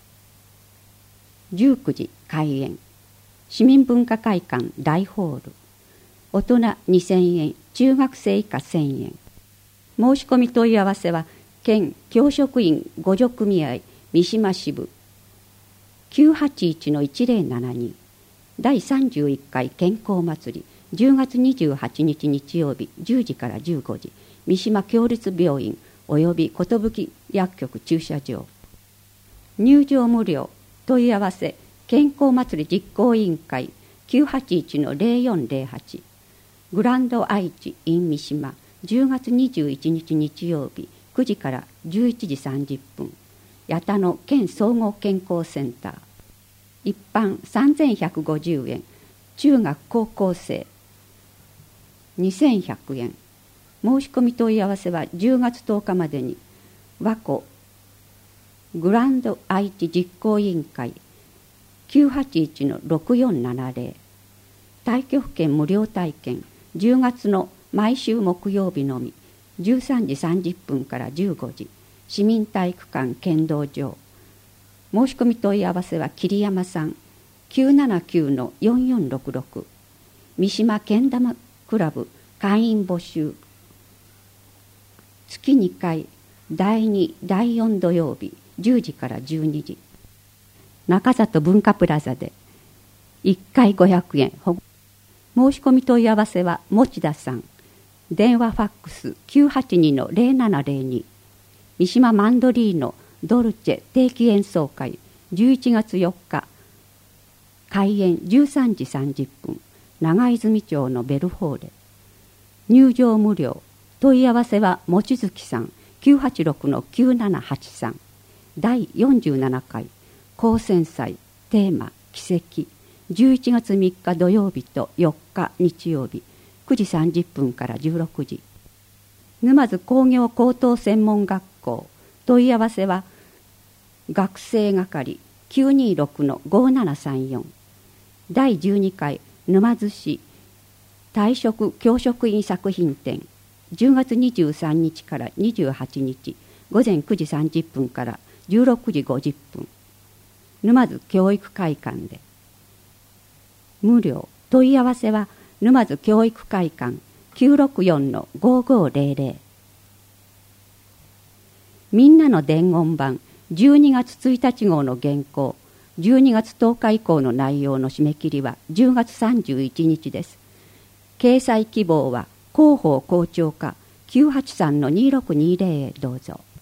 じゅうくじ開演。市民文化会館大ホール。大人にせんえん中学生以下せんえん。申し込み問い合わせは県教職員互助組合三島支部 きゅうはちいちのいちぜろななに。だいさんじゅういっかい健康祭りじゅうがつにじゅうはちにち日曜日じゅうじからじゅうごじ、三島共立病院および寿薬局駐車場。入場無料。問い合わせ健康祭り実行委員会 きゅうはちいちのゼロよんゼロはち。グランド愛知 in 三島じゅうがつにじゅういちにち日曜日くじからじゅういちじさんじゅっぷん。八田の県総合健康センター。一般さんぜんひゃくごじゅうえん、中学高校生にせんひゃくえん。申し込み問い合わせはじゅうがつとおかまでに。和光グランド愛知実行委員会 きゅうはちいちのろくよんななゼロ。太極拳無料体験じゅうがつの毎週木曜日のみじゅうさんじさんじゅっぷんからじゅうごじ、市民体育館剣道場。申し込み問い合わせは桐山さん きゅうななきゅうのよんよんろくろく。三島けん玉クラブ会員募集。月にかいだいにだいよん土曜日じゅうじからじゅうにじ。中里文化プラザでいっかいごひゃくえん。申し込み問い合わせは持田さん。電話ファックス きゅうはちにのゼロななゼロに。三島マンドリーノドルチェ定期演奏会じゅういちがつよっか。開演じゅうさんじさんじゅっぷん。長泉町のベルホーレ。入場無料。問い合わせは望月さん きゅうはちろくのきゅうななはちさん。だいよんじゅうななかい高専祭テーマ奇跡。じゅういちがつみっか土曜日とよっか日曜日くじさんじゅっぷんからじゅうろくじ。沼津工業高等専門学校。問い合わせは学生係 きゅうにろくのごななさんよん。だいじゅうにかい沼津市退職教職員作品展じゅうがつにじゅうさんにちからにじゅうはちにちごぜんくじさんじゅっぷんからじゅうろくじごじゅっぷん。沼津教育会館で。無料。問い合わせは沼津教育会館 きゅうろくよんのごごゼロゼロ。みんなの伝言版じゅうにがつついたち号の原稿じゅうにがつとおか以降の内容の締め切りはじゅうがつさんじゅういちにちです。掲載希望は広報校長課 きゅうはちさんのにろくにゼロへどうぞ。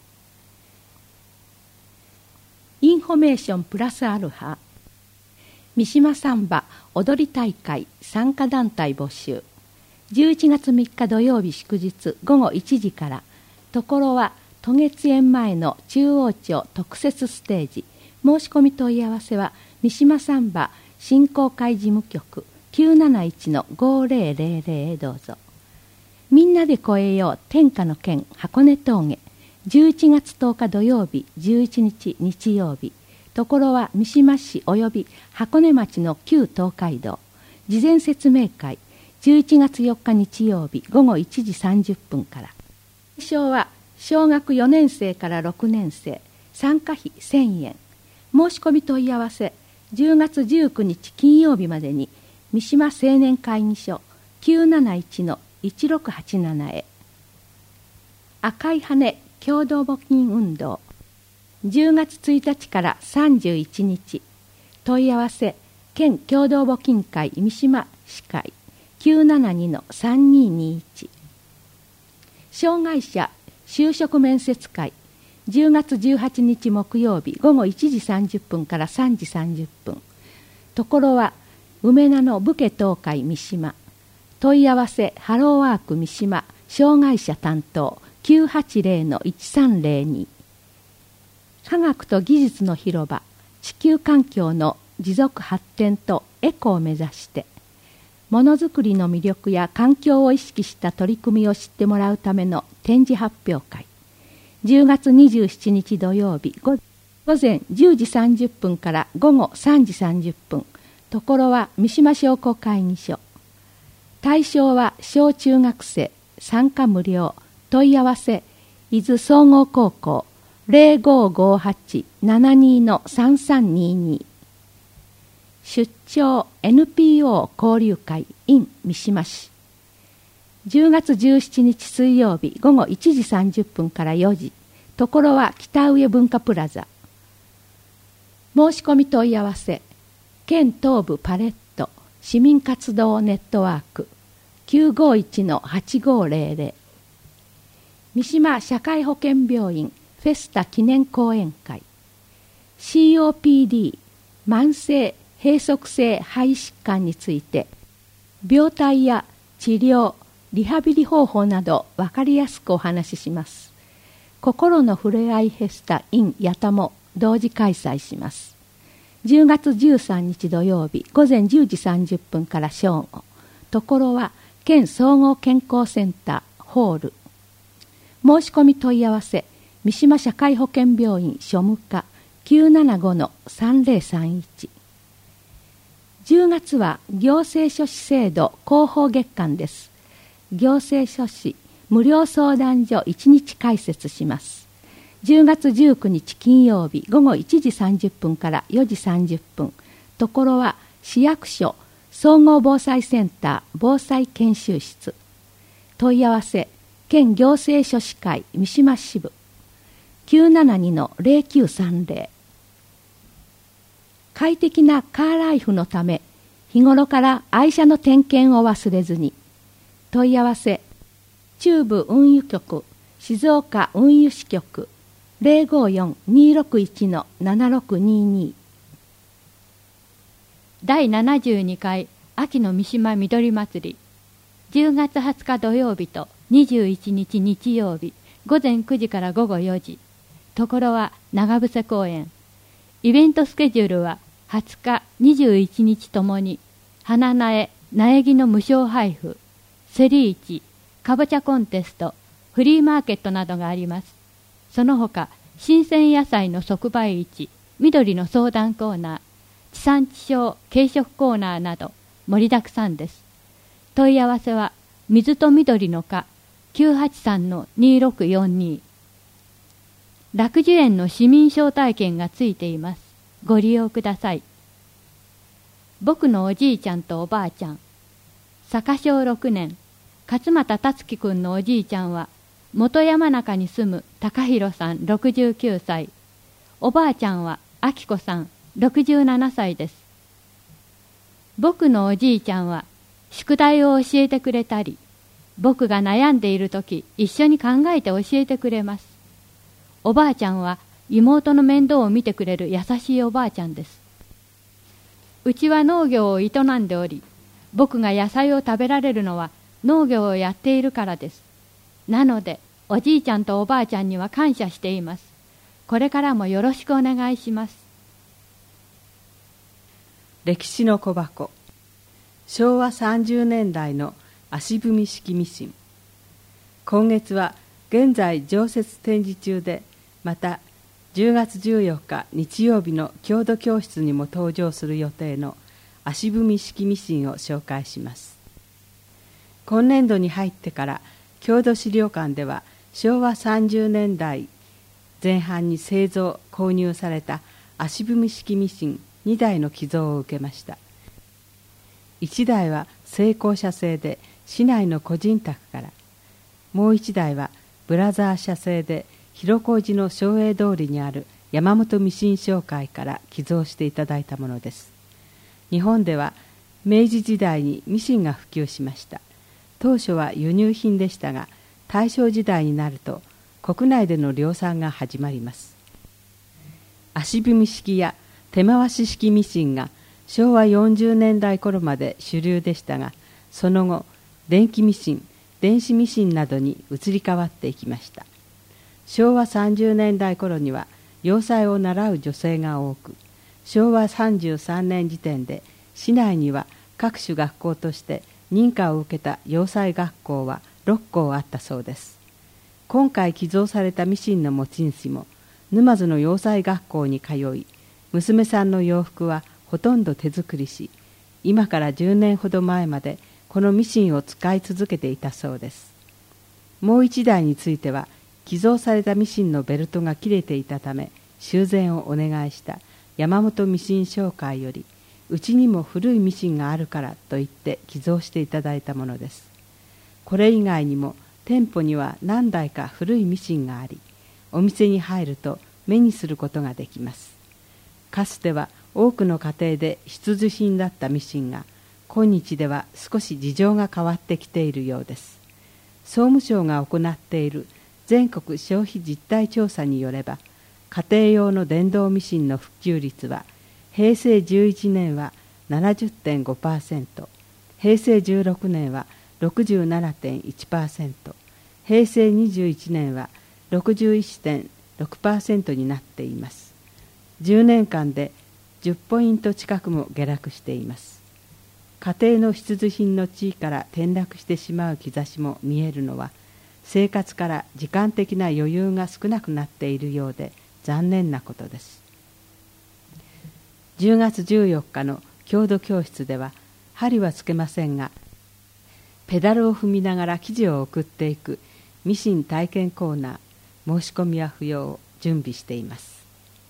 インフォメーションプラスアルファ。三島サンバ踊り大会参加団体募集。じゅういちがつみっか土曜日祝日ごごいちじから。ところは渡月園前の中央町特設ステージ。申し込み問い合わせは三島サンバ振興会事務局 きゅうなないちのごぜろぜろぜろへどうぞ。みんなで越えよう天下の県箱根峠。じゅういちがつとおか土曜日じゅういちにち日曜日。ところは三島市及び箱根町の旧東海道。事前説明会じゅういちがつよっか日曜日ごごいちじさんじゅっぷんから。対象は小学よねんせいからろくねんせい。参加費せんえん。申し込み問い合わせじゅうがつじゅうくにち金曜日までに三島青年会議所 きゅうなないちのいちろくはちなな へ。赤い羽共同募金運動じゅうがつついたちからさんじゅういちにち。問い合わせ県共同募金会三島市会 きゅうななにのさんにーにーいち。障害者就職面接会じゅうがつじゅうはちにち木曜日ごごいちじさんじゅっぷんからさんじさんじゅっぷん。ところは梅名の武家東海三島。問い合わせハローワーク三島障害者担当 きゅうはちゼロのいちさんゼロに。科学と技術の広場地球環境の持続発展とエコを目指してものづくりの魅力や環境を意識した取り組みを知ってもらうための展示発表会じゅうがつにじゅうしちにち土曜日ごぜんじゅうじさんじゅっぷんからごごさんじさんじゅっぷん。ところは三島商工会議所。対象は小中学生。参加無料。問い合わせ伊豆総合高校 ゼロごごはちななにのさんさんにに。出張 エヌピーオー 交流会 in 三島市。じゅうがつじゅうしちにち水曜日ごごいちじさんじゅっぷんからよじ。ところは北上文化プラザ。申し込み問い合わせ県東部パレット市民活動ネットワークきゅうごいちのはちごーぜろぜろ。三島社会保険病院フェスタ記念講演会。 シーオーピーディー 慢性閉塞性肺疾患について病態や治療、リハビリ方法など分かりやすくお話しします。心のふれあいフェスタ in 八田も同時開催します。じゅうがつじゅうさんにち土曜日午前じゅうじさんじゅっぷんから正午。ところは県総合健康センターホール。申し込み問い合わせ三島社会保険病院庶務課 きゅうななごのさんぜろさんいち。じゅうがつは行政書士制度広報月間です。行政書士無料相談所いちにち開設します。じゅうがつじゅうくにち金曜日午後いちじさんじゅっぷんからよじさんじゅっぷん。ところは市役所総合防災センター防災研修室。問い合わせ県行政書士会三島支部 きゅうななにのぜろきゅうさんぜろ。快適なカーライフのため日頃から愛車の点検を忘れずに。問い合わせ中部運輸局静岡運輸支局 ぜろごよんにーろくいちのななろくにーにー。 だいななじゅうにかい秋の三島みどり祭り、じゅうがつはつか土曜日とにじゅういちにち日曜日午前くじから午後よじ。ところは長伏公園。イベントスケジュールははつかにじゅういちにちともに花苗苗木の無償配布、競り市、かぼちゃコンテスト、フリーマーケットなどがあります。その他新鮮野菜の即売市、緑の相談コーナー、地産地消軽食コーナーなど盛りだくさんです。問い合わせは水と緑の課 きゅうはちさんのにーろくよんに。楽寿園の市民招待券がついています。ご利用ください。僕のおじいちゃんとおばあちゃん。坂小ろくねん、勝俣達樹くんのおじいちゃんは元山中に住む高弘さんろくじゅうきゅうさい。おばあちゃんは明子さんろくじゅうななさいです。僕のおじいちゃんは宿題を教えてくれたり、僕が悩んでいるとき一緒に考えて教えてくれます。おばあちゃんは妹の面倒を見てくれる優しいおばあちゃんです。うちは農業を営んでおり、僕が野菜を食べられるのは農業をやっているからです。なのでおじいちゃんとおばあちゃんには感謝しています。これからもよろしくお願いします。 歴史の小箱。しょうわさんじゅうねんだいの足踏み式ミシン。今月は現在常設展示中で、またじゅうがつじゅうよっか日曜日の郷土教室にも登場する予定の足踏み式ミシンを紹介します。今年度に入ってから郷土資料館ではしょうわさんじゅうねんだいぜん半に製造購入された足踏み式ミシンにだいの寄贈を受けました。いちだいは成功社製で市内の個人宅から、もういちだいはブラザー社製で広小路の松栄通りにある山本ミシン商会から寄贈していただいたものです。日本では明治時代にミシンが普及しました。当初は輸入品でしたが、大正時代になると国内での量産が始まります。足踏み式や手回し式ミシンがしょうわよんじゅうねんだい頃まで主流でしたが、その後電気ミシン、電子ミシンなどに移り変わっていきました。しょうわさんじゅうねんだい頃には洋裁を習う女性が多く、しょうわさんじゅうさんねん時点で市内には各種学校として認可を受けた洋裁学校はろっこうあったそうです。今回寄贈されたミシンの持ち主も沼津の洋裁学校に通い、娘さんの洋服はほとんど手作りし、今からじゅうねんほど前までこのミシンを使い続けていたそうです。もう一台については寄贈されたミシンのベルトが切れていたため修繕をお願いした山本ミシン商会より、うちにも古いミシンがあるからと言って寄贈していただいたものです。これ以外にも店舗には何台か古いミシンがあり、お店に入ると目にすることができます。かつては多くの家庭で必需品だったミシンが、 今日では少し事情が変わってきているようです。総務省が行っている全国消費実態調査によれば、家庭用の電動ミシンの普及率は平成じゅういちねんは ななじゅってんごパーセント、平成じゅうろくねんは ろくじゅうななてんいちパーセント、平成にじゅういちねんは ろくじゅういってんろくパーセント になっています。じゅうねんかんでじゅっポイント近くも下落しています。家庭の必需品の地位から転落してしまう兆しも見えるのは、生活から時間的な余裕が少なくなっているようで残念なことです。じゅうがつじゅうよっかの郷土教室では、針はつけませんが、ペダルを踏みながら生地を送っていくミシン体験コーナー、申し込みは不要を準備しています。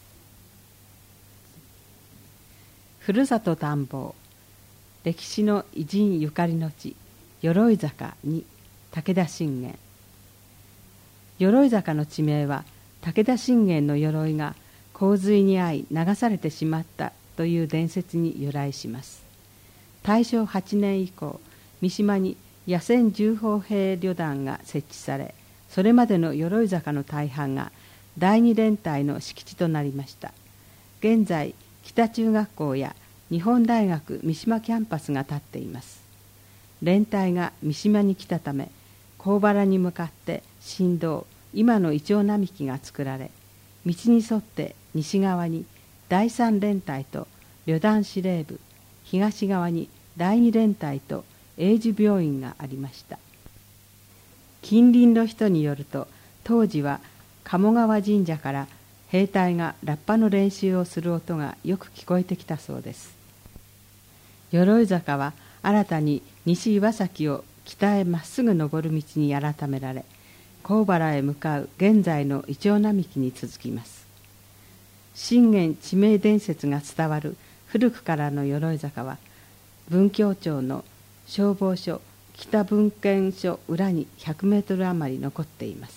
ふるさと探訪、歴史の偉人ゆかりの地、鎧坂に武田信玄。鎧坂の地名は、武田信玄の鎧が洪水に遭い流されてしまったという伝説に由来します。大正はちねん以降、三島に野戦重砲兵旅団が設置され、それまでの鎧坂の大半が第二連隊の敷地となりました。現在、北中学校や日本大学三島キャンパスが建っています。連隊が三島に来たため、小原に向かって新道、今のイチョウ並木が作られ、道に沿って西側に第三連隊と旅団司令部、東側に第二連隊と永寿病院がありました。近隣の人によると、当時は鴨川神社から兵隊がラッパの練習をする音がよく聞こえてきたそうです。鎧坂は新たに西岩崎を北へまっすぐ登る道に改められ、小原へ向かう現在のイチョウ並木に続きます。信玄地名伝説が伝わる古くからの鎧坂は、文教庁の消防署北文献所裏にひゃくメートル余り残っています。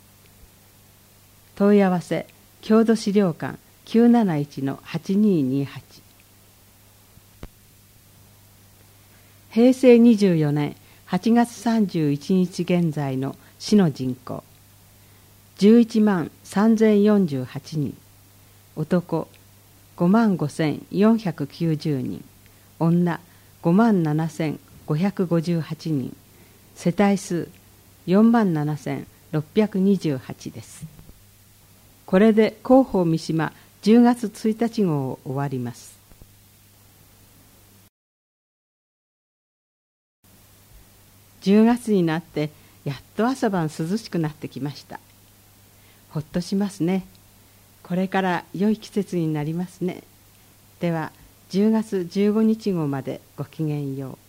問い合わせ郷土資料館 きゅうなないちのはちにーにーはち。平成にじゅうよねんはちがつさんじゅういちにち現在の市の人口、じゅういちまんさんぜんよんじゅうはちにん、男ごまんごせんよんひゃくきゅうじゅうにん、女ごまんななせんごひゃくごじゅうはちにん、世帯数よんまんななせんろっぴゃくにじゅうはちです。これで広報三島じゅうがつついたち号を終わります。じゅうがつになってやっと朝晩涼しくなってきました。ほっとしますね。これから良い季節になりますね。ではじゅうがつじゅうごにち号までごきげんよう。